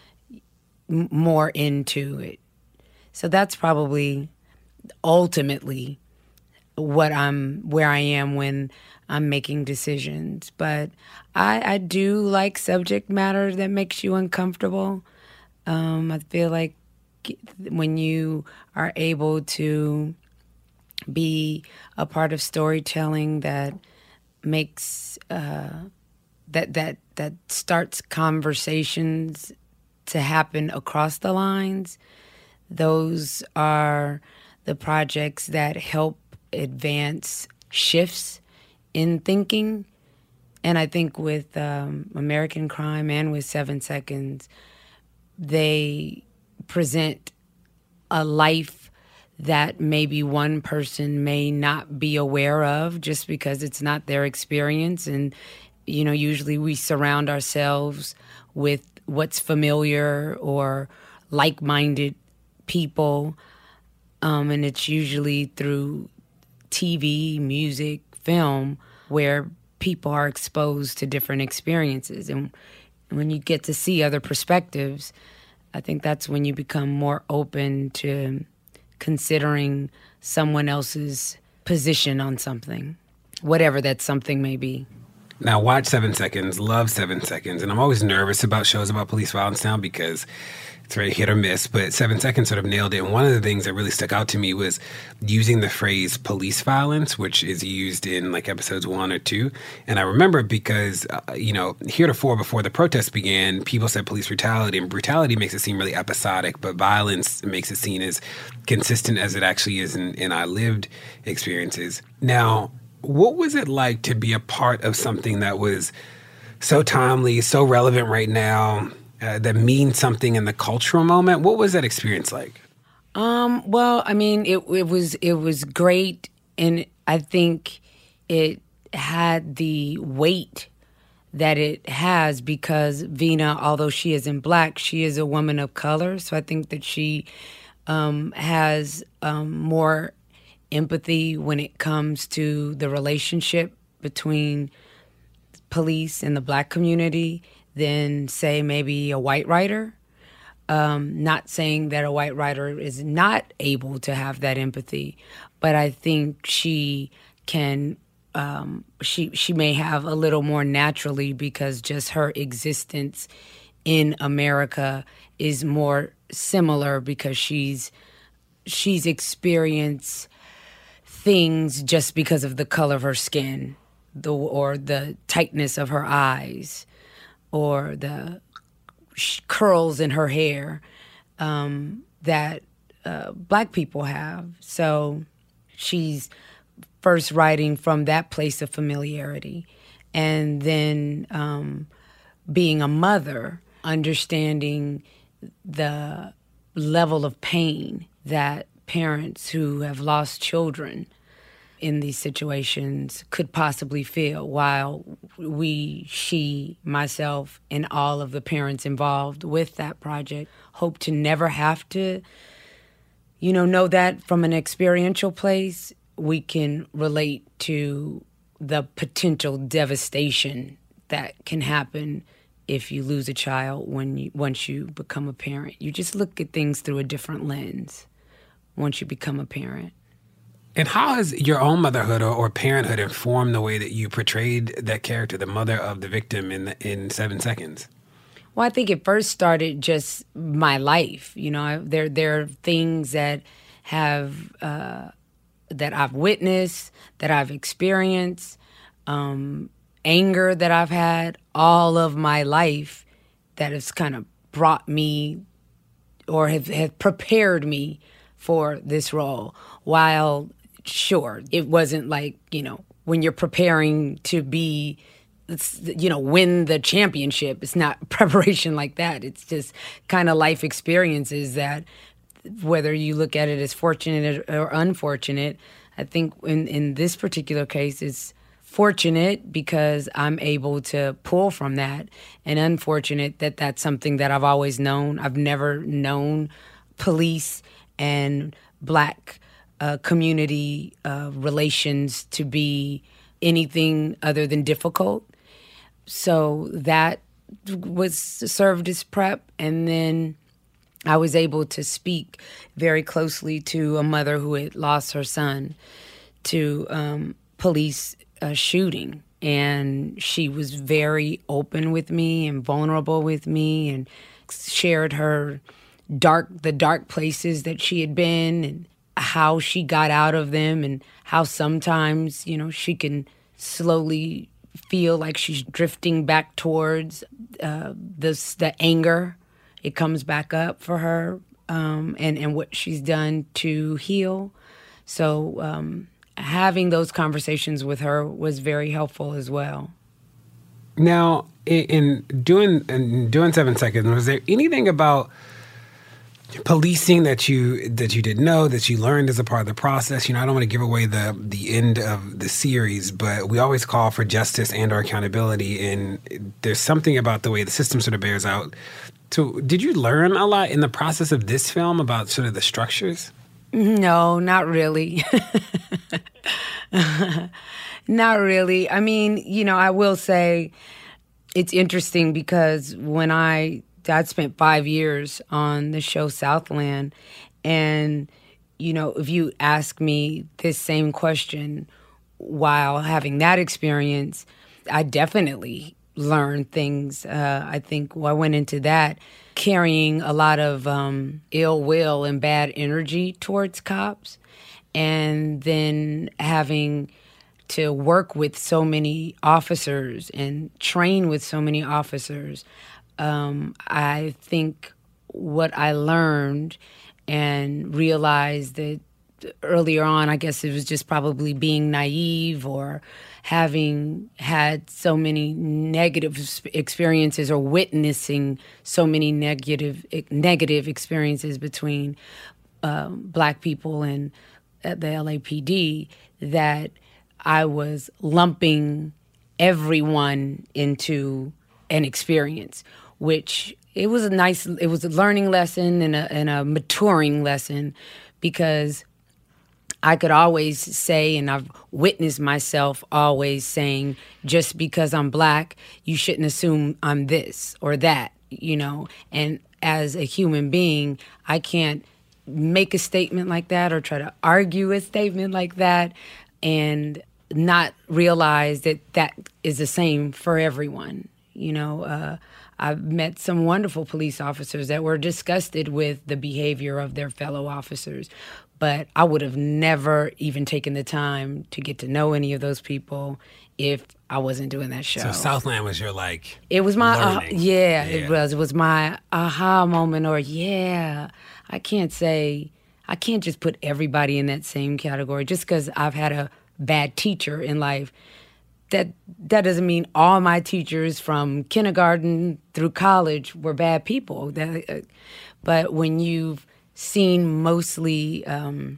more into it. So that's probably ultimately where I am when I'm making decisions. But I do like subject matter that makes you uncomfortable. I feel like when you are able to be a part of storytelling that makes that starts conversations to happen across the lines, those are the projects that help advance shifts in thinking. And I think with American Crime and with 7 Seconds, they present a life that maybe one person may not be aware of just because it's not their experience. And, usually we surround ourselves with what's familiar or like-minded people. And it's usually through TV, music, film, where people are exposed to different experiences. And when you get to see other perspectives, I think that's when you become more open to considering someone else's position on something, whatever that something may be. Now, watch 7 Seconds, love 7 Seconds, and I'm always nervous about shows about police violence now because it's very hit or miss, but 7 Seconds sort of nailed it. And one of the things that really stuck out to me was using the phrase police violence, which is used in like episodes 1 or 2. And I remember because, heretofore before the protests began, people said police brutality, and brutality makes it seem really episodic, but violence makes it seem as consistent as it actually is in our lived experiences. Now, what was it like to be a part of something that was so timely, so relevant right now, that means something in the cultural moment? What was that experience like? Well, I mean, it was great, and I think it had the weight that it has because Vina, although she isn't Black, she is a woman of color. So I think that she has more empathy when it comes to the relationship between police and the Black community than, say, maybe a white writer. Not saying that a white writer is not able to have that empathy, but I think she can, she may have a little more naturally because just her existence in America is more similar because she's experienced things just because of the color of her skin, or the tightness of her eyes, or the curls in her hair that Black people have. So she's first writing from that place of familiarity. And then being a mother, understanding the level of pain that parents who have lost children in these situations could possibly feel, while she, myself, and all of the parents involved with that project hope to never have to, know that from an experiential place, we can relate to the potential devastation that can happen if you lose a child once you become a parent. You just look at things through a different lens once you become a parent. And how has your own motherhood or parenthood informed the way that you portrayed that character, the mother of the victim, in 7 Seconds? Well, I think it first started just my life. There are things that that I've witnessed, that I've experienced, anger that I've had all of my life that has kind of brought me or have prepared me for this role. While, sure, it wasn't like, when you're preparing to be, win the championship, it's not preparation like that. It's just kind of life experiences that, whether you look at it as fortunate or unfortunate, I think in this particular case, it's fortunate because I'm able to pull from that, and unfortunate that that's something that I've always known. I've never known police and Black community relations to be anything other than difficult. So that was served as prep, and then I was able to speak very closely to a mother who had lost her son to police shooting. And she was very open with me and vulnerable with me and shared the dark places that she had been and how she got out of them, and how sometimes, she can slowly feel like she's drifting back towards the anger. It comes back up for her, and what she's done to heal. So having those conversations with her was very helpful as well. Now, in doing 7 Seconds, was there anything about policing that you didn't know, that you learned as a part of the process? I don't want to give away the end of the series, but we always call for justice and or accountability, and there's something about the way the system sort of bears out. So did you learn a lot in the process of this film about sort of the structures? No, not really. Not really. I mean, I will say it's interesting because when I'd spent 5 years on the show Southland, and, if you ask me this same question while having that experience, I definitely learned things. I think I went into that carrying a lot of ill will and bad energy towards cops, and then having to work with so many officers and train with so many officers. I think what I learned and realized that earlier on, I guess it was just probably being naive or having had so many negative experiences or witnessing so many negative experiences between Black people and the LAPD, that I was lumping everyone into an experience, which it was a learning lesson and a maturing lesson, because I could always say, and I've witnessed myself always saying, just because I'm Black, you shouldn't assume I'm this or that, and as a human being, I can't make a statement like that or try to argue a statement like that and not realize that that is the same for everyone. I've met some wonderful police officers that were disgusted with the behavior of their fellow officers, but I would have never even taken the time to get to know any of those people if I wasn't doing that show. So Southland was your it was my learning. It was my aha moment, or I can't just put everybody in that same category just because I've had a bad teacher in life. that doesn't mean all my teachers from kindergarten through college were bad people. But when you've seen mostly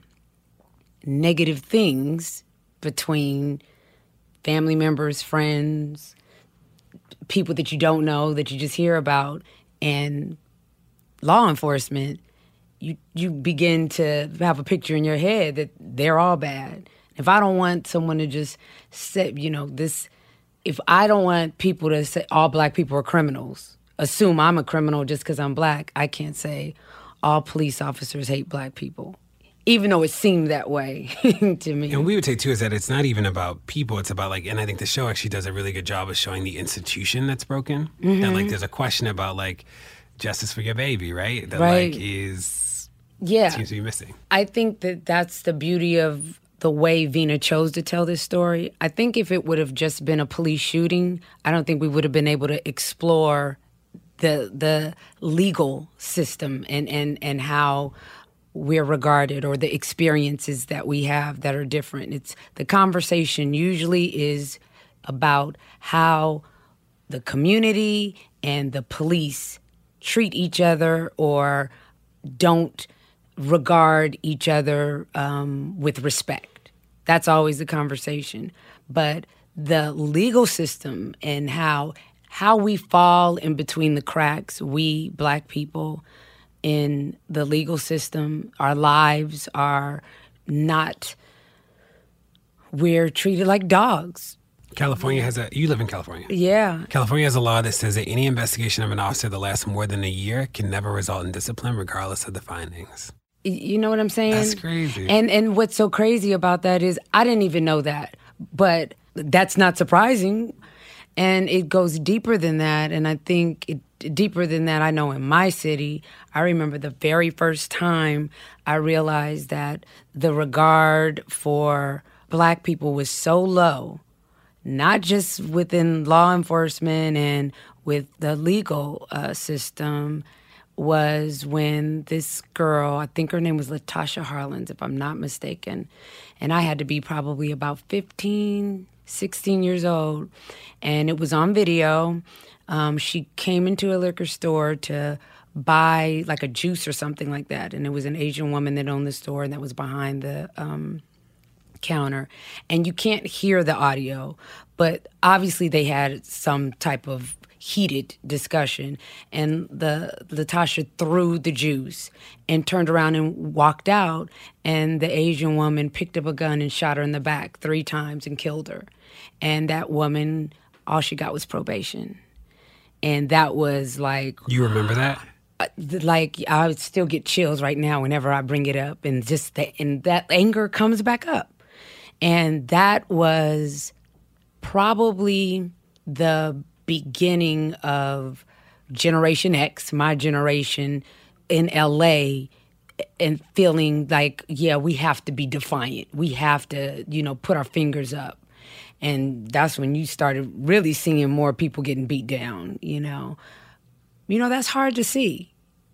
negative things between family members, friends, people that you don't know, that you just hear about, and law enforcement, you begin to have a picture in your head that they're all bad. If I don't want someone to just say, if I don't want people to say all black people are criminals, assume I'm a criminal just because I'm black, I can't say all police officers hate black people, even though it seemed that way to me. And we would say, too, is that it's not even about people. It's about, and I think the show actually does a really good job of showing the institution that's broken. Mm-hmm. That, there's a question about, justice for your baby, right? That, right. Seems to be missing. I think that's the beauty of the way Vina chose to tell this story. I think if it would have just been a police shooting, I don't think we would have been able to explore the legal system and how we're regarded, or the experiences that we have that are different. It's the conversation usually is about how the community and the police treat each other or don't regard each other with respect. That's always the conversation. But the legal system and how we fall in between the cracks, we black people in the legal system, our lives are not, we're treated like dogs. California you live in California. Yeah. California has a law that says that any investigation of an officer that lasts more than a year can never result in discipline regardless of the findings. You know what I'm saying? That's crazy. And what's so crazy about that is I didn't even know that, but that's not surprising. And it goes deeper than that. And I think deeper than that, I know in my city, I remember the very first time I realized that the regard for black people was so low, not just within law enforcement and with the legal system, was when this girl, I think her name was Latasha Harlins, if I'm not mistaken, and I had to be probably about 15, 16 years old, and it was on video. She came into a liquor store to buy a juice or something like that, and it was an Asian woman that owned the store and that was behind the counter. And you can't hear the audio, but obviously they had some type of heated discussion, and Latasha threw the juice and turned around and walked out, and the Asian woman picked up a gun and shot her in the back 3 times and killed her. And that woman, all she got was probation. And that was You remember that? I would still get chills right now whenever I bring it up, and that anger comes back up. And that was probably the beginning of Generation X, my generation in LA, and feeling we have to be defiant. We have to, put our fingers up. And that's when you started really seeing more people getting beat down, that's hard to see.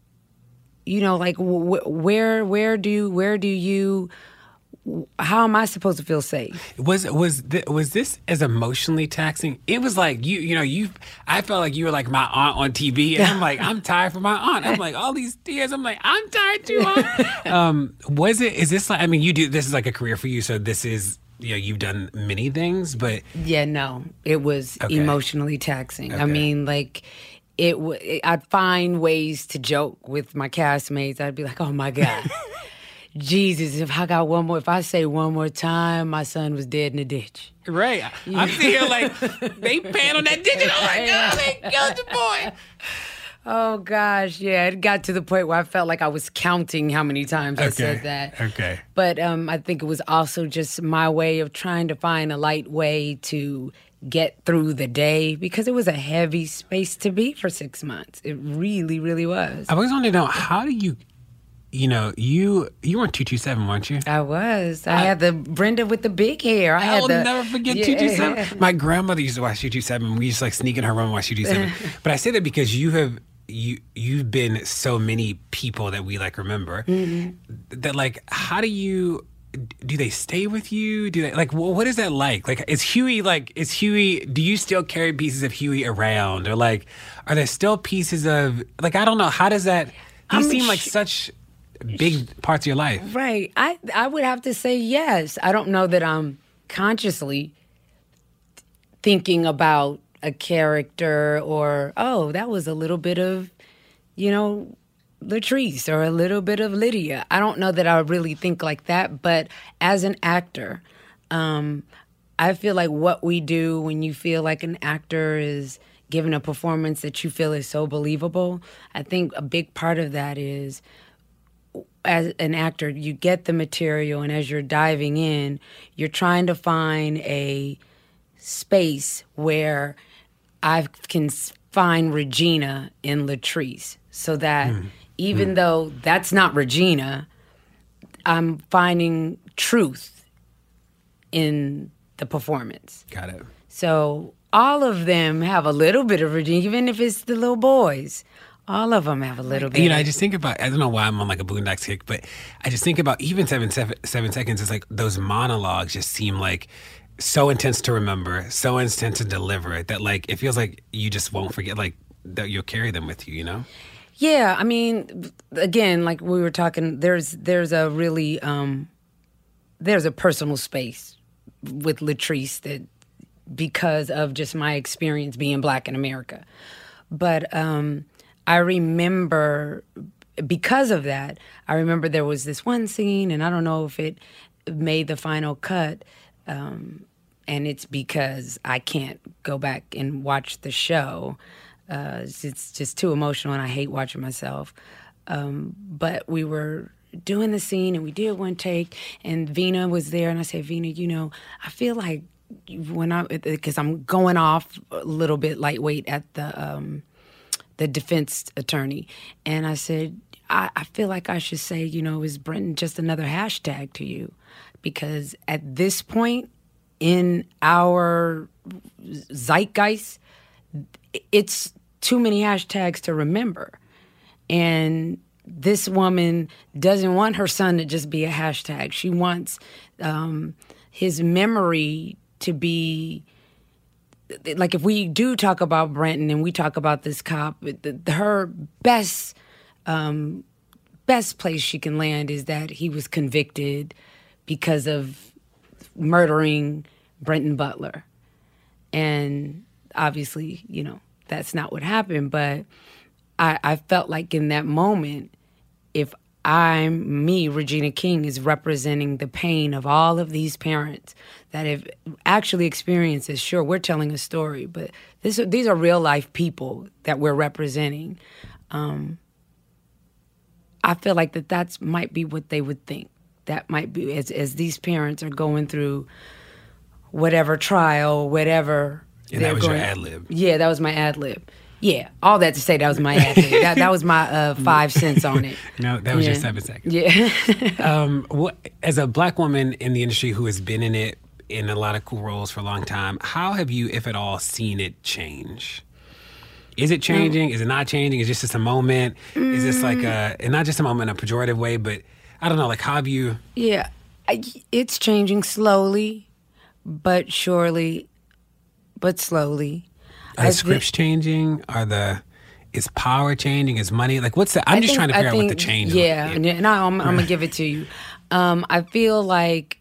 Where do you, how am I supposed to feel safe? Was this as emotionally taxing? It was I felt like you were like my aunt on TV, and I'm like, I'm tired for my aunt. I'm like, all these tears. I'm like, I'm tired too, aunt. Is this you do, this is like a career for you, so this is, you've done many things, but. Yeah, no, it was emotionally taxing. Okay. I'd find ways to joke with my castmates. I'd be like, oh my God. Jesus, if I say one more time, my son was dead in the ditch. Right. I'm sitting here they pan on that ditch. Oh my God, they killed the boy. Oh gosh, yeah. It got to the point where I felt like I was counting how many times I said that. Okay. But I think it was also just my way of trying to find a light way to get through the day, because it was a heavy space to be for 6 months. It really, really was. I always wanted to know, how do you you were on 227, weren't you? I was. I had the Brenda with the big hair. I will never forget 227. My grandmother used to watch 227. We used to sneak in her room and watch 227. But I say that because you've been so many people that we remember. Mm-hmm. That how do you do they stay with you? Do they like what is that like? Like is Huey do you still carry pieces of Huey around, or like are there still pieces of like I don't know, how does that he seemed like such big parts of your life. Right. I would have to say yes. I don't know that I'm consciously thinking about a character or, oh, that was a little bit of, Latrice or a little bit of Lydia. I don't know that I really think like that, but as an actor, I feel like what we do when you feel like an actor is given a performance that you feel is so believable, I think a big part of that is as an actor, you get the material, and as you're diving in, you're trying to find a space where I can find Regina in Latrice, so that even though that's not Regina, I'm finding truth in the performance. Got it. So all of them have a little bit of Regina, even if it's the little boys. All of them have a little bit. I just think about, I don't know why I'm on like a Boondocks kick, but I just think about even 7 seconds, it's like those monologues just seem like so intense to remember, so intense to deliver, that like it feels like you just won't forget, like that you'll carry them with you, Yeah, I mean, again, like we were talking, there's a really, there's a personal space with Latrice that because of just my experience being Black in America. But I remember, because of that, I remember there was this one scene, and I don't know if it made the final cut, and it's because I can't go back and watch the show. It's just too emotional, and I hate watching myself. But we were doing the scene, and we did one take, and Vina was there, and I said, Vina, I feel like because I'm going off a little bit lightweight at the defense attorney. And I said, I feel like I should say, is Brenton just another hashtag to you? Because at this point in our zeitgeist, it's too many hashtags to remember. And this woman doesn't want her son to just be a hashtag. She wants his memory to be, like, if we do talk about Brenton and we talk about this cop, her best place she can land is that he was convicted because of murdering Brenton Butler. And obviously, that's not what happened, but I felt like in that moment, if me, Regina King, is representing the pain of all of these parents that have actually experienced this. Sure, we're telling a story, but these are real life people that we're representing. I feel like that might be what they would think. That might be, as these parents are going through whatever trial, whatever. And that was your ad lib. Yeah, that was my ad lib. Yeah, all that to say that was my ad lib. that was my 5 cents on it. No, that was your 7 seconds. Yeah. As a Black woman in the industry who has been in it in a lot of cool roles for a long time, how have you, if at all, seen it change? Is it changing? Is it not changing? Is it just a moment? Is this like and not just a moment in a pejorative way, but I don't know, like how have you? Yeah, it's changing slowly, but surely, but slowly. Are the scripts changing? Is power changing? Is money, like what's the? I'm just trying to figure out what the change is. Yeah, and I'm gonna give it to you. I feel like,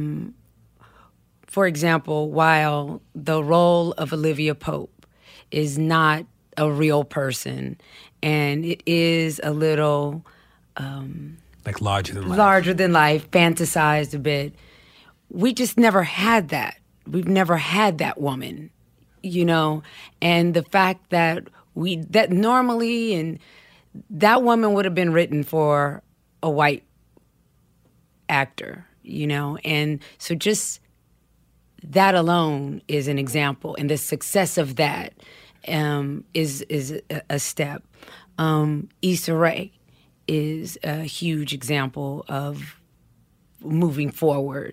for example, while the role of Olivia Pope is not a real person, and it is a little like larger than life, fantasized a bit. We just never had that. We've never had that woman. And the fact that that normally, and that woman would have been written for a white actor, and so just that alone is an example, and the success of that is a step. Issa Rae is a huge example of moving forward.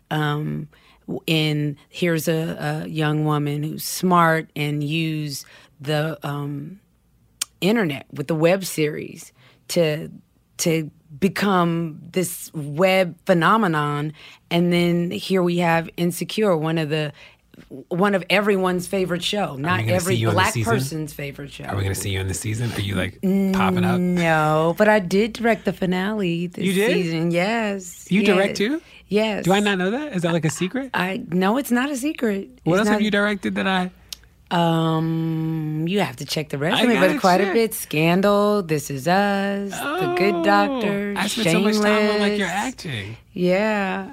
And here's a young woman who's smart and used the internet with the web series to become this web phenomenon. And then here we have Insecure, one of everyone's favorite show, not every Black person's favorite show. Are we going to see you in the season? Are you like popping up? No, but I did direct the finale this You did? season. Yes. You yes. direct too? Yes. Do I not know that? Is that like a secret? No, it's not a secret. What It's else not- have you directed that I... You have to check the resume, gotta but quite check. a bit. Scandal, This Is Us, The Good Doctor, I spent Shameless. so much time on like your acting. Yeah.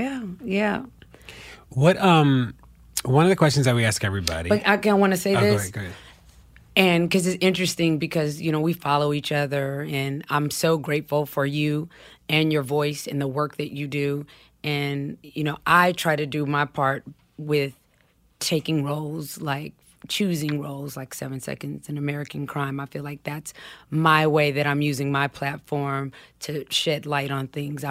What one of the questions that we ask everybody. But I want to say Go this. ahead. And because it's interesting because, we follow each other and I'm so grateful for you and your voice and the work that you do. And, I try to do my part with taking roles, like choosing roles like 7 Seconds in American Crime. I feel like that's my way that I'm using my platform to shed light on things.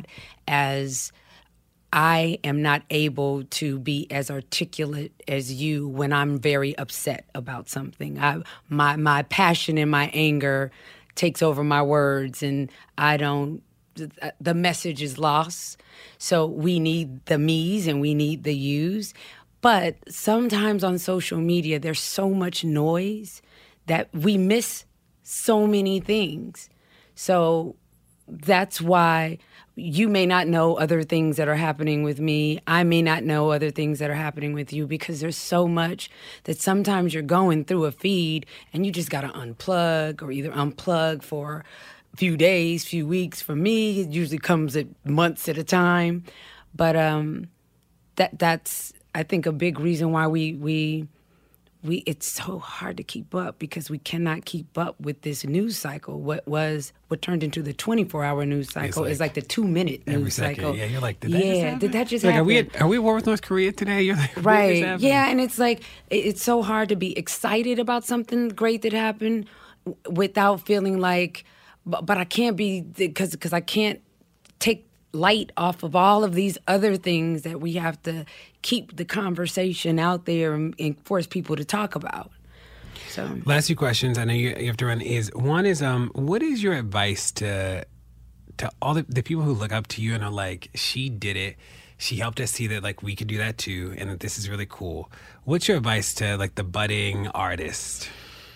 I am not able to be as articulate as you when I'm very upset about something. My passion and my anger takes over my words, and the message is lost. So we need the me's and we need the you's. But sometimes on social media, there's so much noise that we miss so many things. So that's why you may not know other things that are happening with me. I may not know other things that are happening with you because there's so much that sometimes you're going through a feed and you just got to unplug or either unplug for a few days, few weeks. For me, it usually comes at months at a time. But that's, I think, a big reason why we it's so hard to keep up because we cannot keep up with this news cycle. What turned into the 24-hour news cycle is like the 2-minute news cycle. Yeah, you're like, did that just happen? Did that just happen? Are we at war with North Korea today? You're like, right. Yeah, and it's like, it's so hard to be excited about something great that happened without feeling like, but I can't be, because I can't take light off of all of these other things that we have to keep the conversation out there and force people to talk about. So last few questions, I know you have to run. One is what is your advice to all the people who look up to you and are like, she did it, she helped us see that like we could do that too, and that this is really cool. What's your advice to like the budding artist?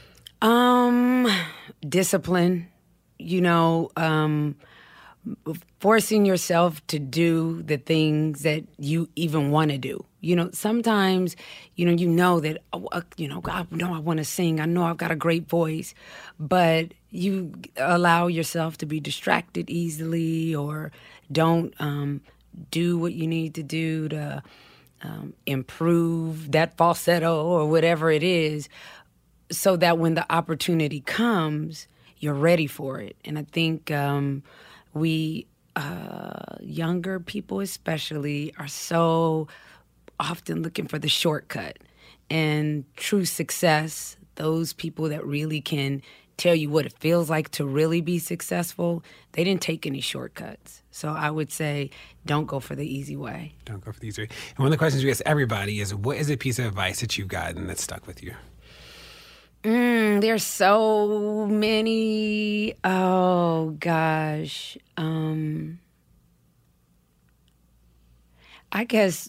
Discipline, forcing yourself to do the things that you even want to do. Sometimes, that, God, I want to sing. I know I've got a great voice, but you allow yourself to be distracted easily or don't do what you need to do to improve that falsetto or whatever it is, so that when the opportunity comes, you're ready for it. And I think we, younger people especially, are so often looking for the shortcut. And true success, those people that really can tell you what it feels like to really be successful, they didn't take any shortcuts. So I would say, don't go for the easy way. Don't go for the easy way. And one of the questions we ask everybody is, what is a piece of advice that you've gotten that stuck with you? There's so many. Oh, gosh. I guess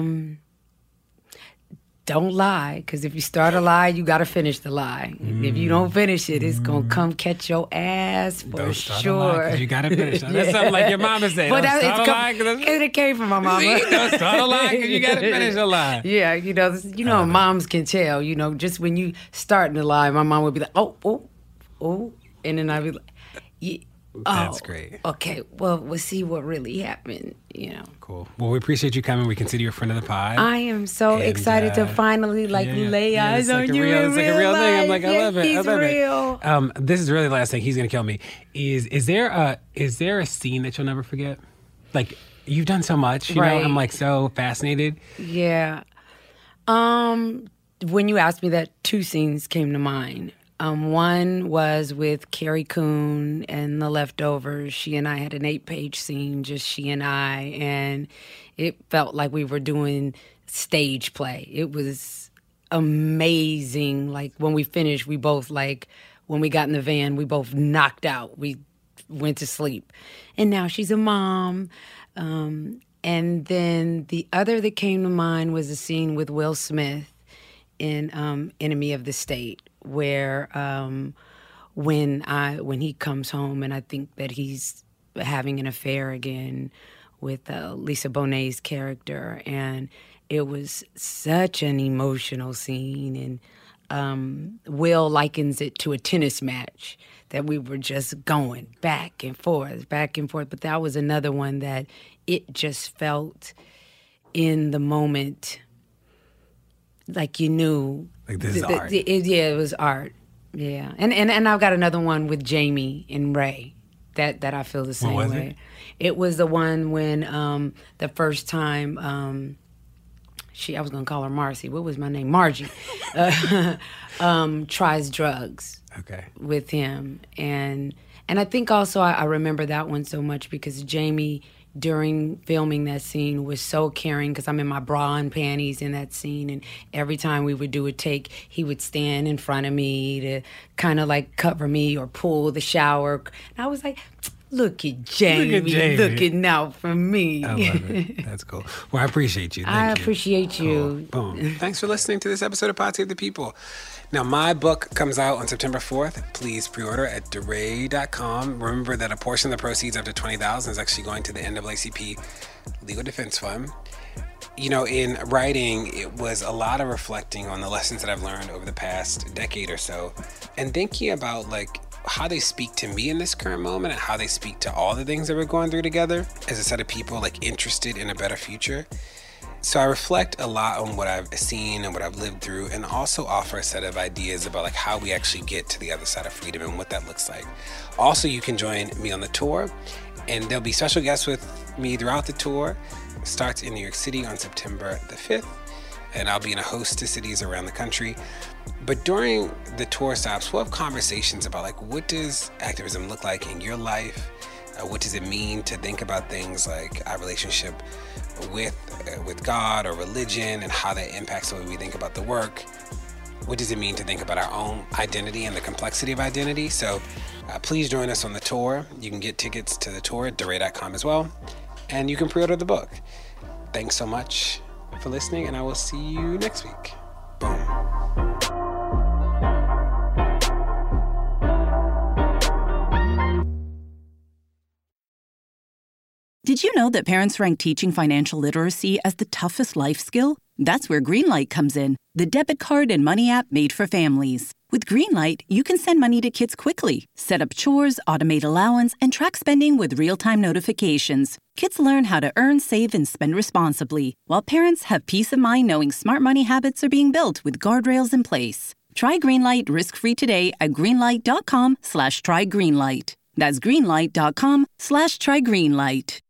don't lie, because if you start a lie, you got to finish the lie. If you don't finish it, it's going to come catch your ass for Don't start sure. a lie 'cause you got to finish it. That's something like your mama said. But Don't start a lie 'cause it came from my mama. don't start a lie 'cause you got to finish a lie. Yeah, moms can tell, just when you starting to lie, my mom would be like, oh, and then I'd be like, yeah. That's great. Okay, well, we'll see what really happened, Cool. Well, we appreciate you coming. We consider you a friend of the pod. I am so excited to finally lay eyes on you. It's like a real thing. I'm like, I yes, love it. He's I love real. it. This is really the last thing. He's gonna kill me. Is there a scene that you'll never forget? Like, you've done so much. You know, Right. I'm like so fascinated. Yeah. When you asked me that, 2 scenes came to mind. One was with Carrie Coon and The Leftovers. She and I had an 8-page scene, just she and I, and it felt like we were doing stage play. It was amazing. Like, when we finished, we both, when we got in the van, we both knocked out. We went to sleep. And now she's a mom. And then the other that came to mind was a scene with Will Smith in Enemy of the State, where when he comes home and I think that he's having an affair again with Lisa Bonet's character, and it was such an emotional scene, and Will likens it to a tennis match that we were just going back and forth, but that was another one that it just felt in the moment like you knew. Like this is art. It was art. Yeah. And I've got another one with Jamie and Ray that I feel the same way. It was the one when the first time I was going to call her Marcy. What was my name? Margie. Tries drugs. Okay. With him. And I think also I remember that one so much because Jamie, during filming that scene, was so caring because I'm in my bra and panties in that scene, and every time we would do a take, he would stand in front of me to kind of like cover me or pull the shower. And I was like, look at Jamie looking out for me. I love it. That's cool. Well, I appreciate you. Thank you. Appreciate you. Cool. Boom. Thanks for listening to this episode of Pod Save the People. Now, my book comes out on September 4th. Please pre-order at DeRay.com. Remember that a portion of the proceeds up to $20,000 is actually going to the NAACP Legal Defense Fund. You know, in writing, it was a lot of reflecting on the lessons that I've learned over the past decade or so, and thinking about like how they speak to me in this current moment and how they speak to all the things that we're going through together as a set of people like interested in a better future. So I reflect a lot on what I've seen and what I've lived through, and also offer a set of ideas about like how we actually get to the other side of freedom and what that looks like. Also, you can join me on the tour, and there'll be special guests with me throughout the tour. It starts in New York City on September the 5th, and I'll be in a host of cities around the country. But during the tour stops, we'll have conversations about like, what does activism look like in your life? What does it mean to think about things like our relationship with God or religion, and how that impacts the way we think about the work? What does it mean to think about our own identity and the complexity of identity? So please join us on the tour. You can get tickets to the tour at DeRay.com as well, and you can pre-order the book. Thanks so much for listening, and I will see you next week. Boom. Did you know that parents rank teaching financial literacy as the toughest life skill? That's where Greenlight comes in, the debit card and money app made for families. With Greenlight, you can send money to kids quickly, set up chores, automate allowance, and track spending with real-time notifications. Kids learn how to earn, save, and spend responsibly, while parents have peace of mind knowing smart money habits are being built with guardrails in place. Try Greenlight risk-free today at greenlight.com/trygreenlight. That's greenlight.com/trygreenlight.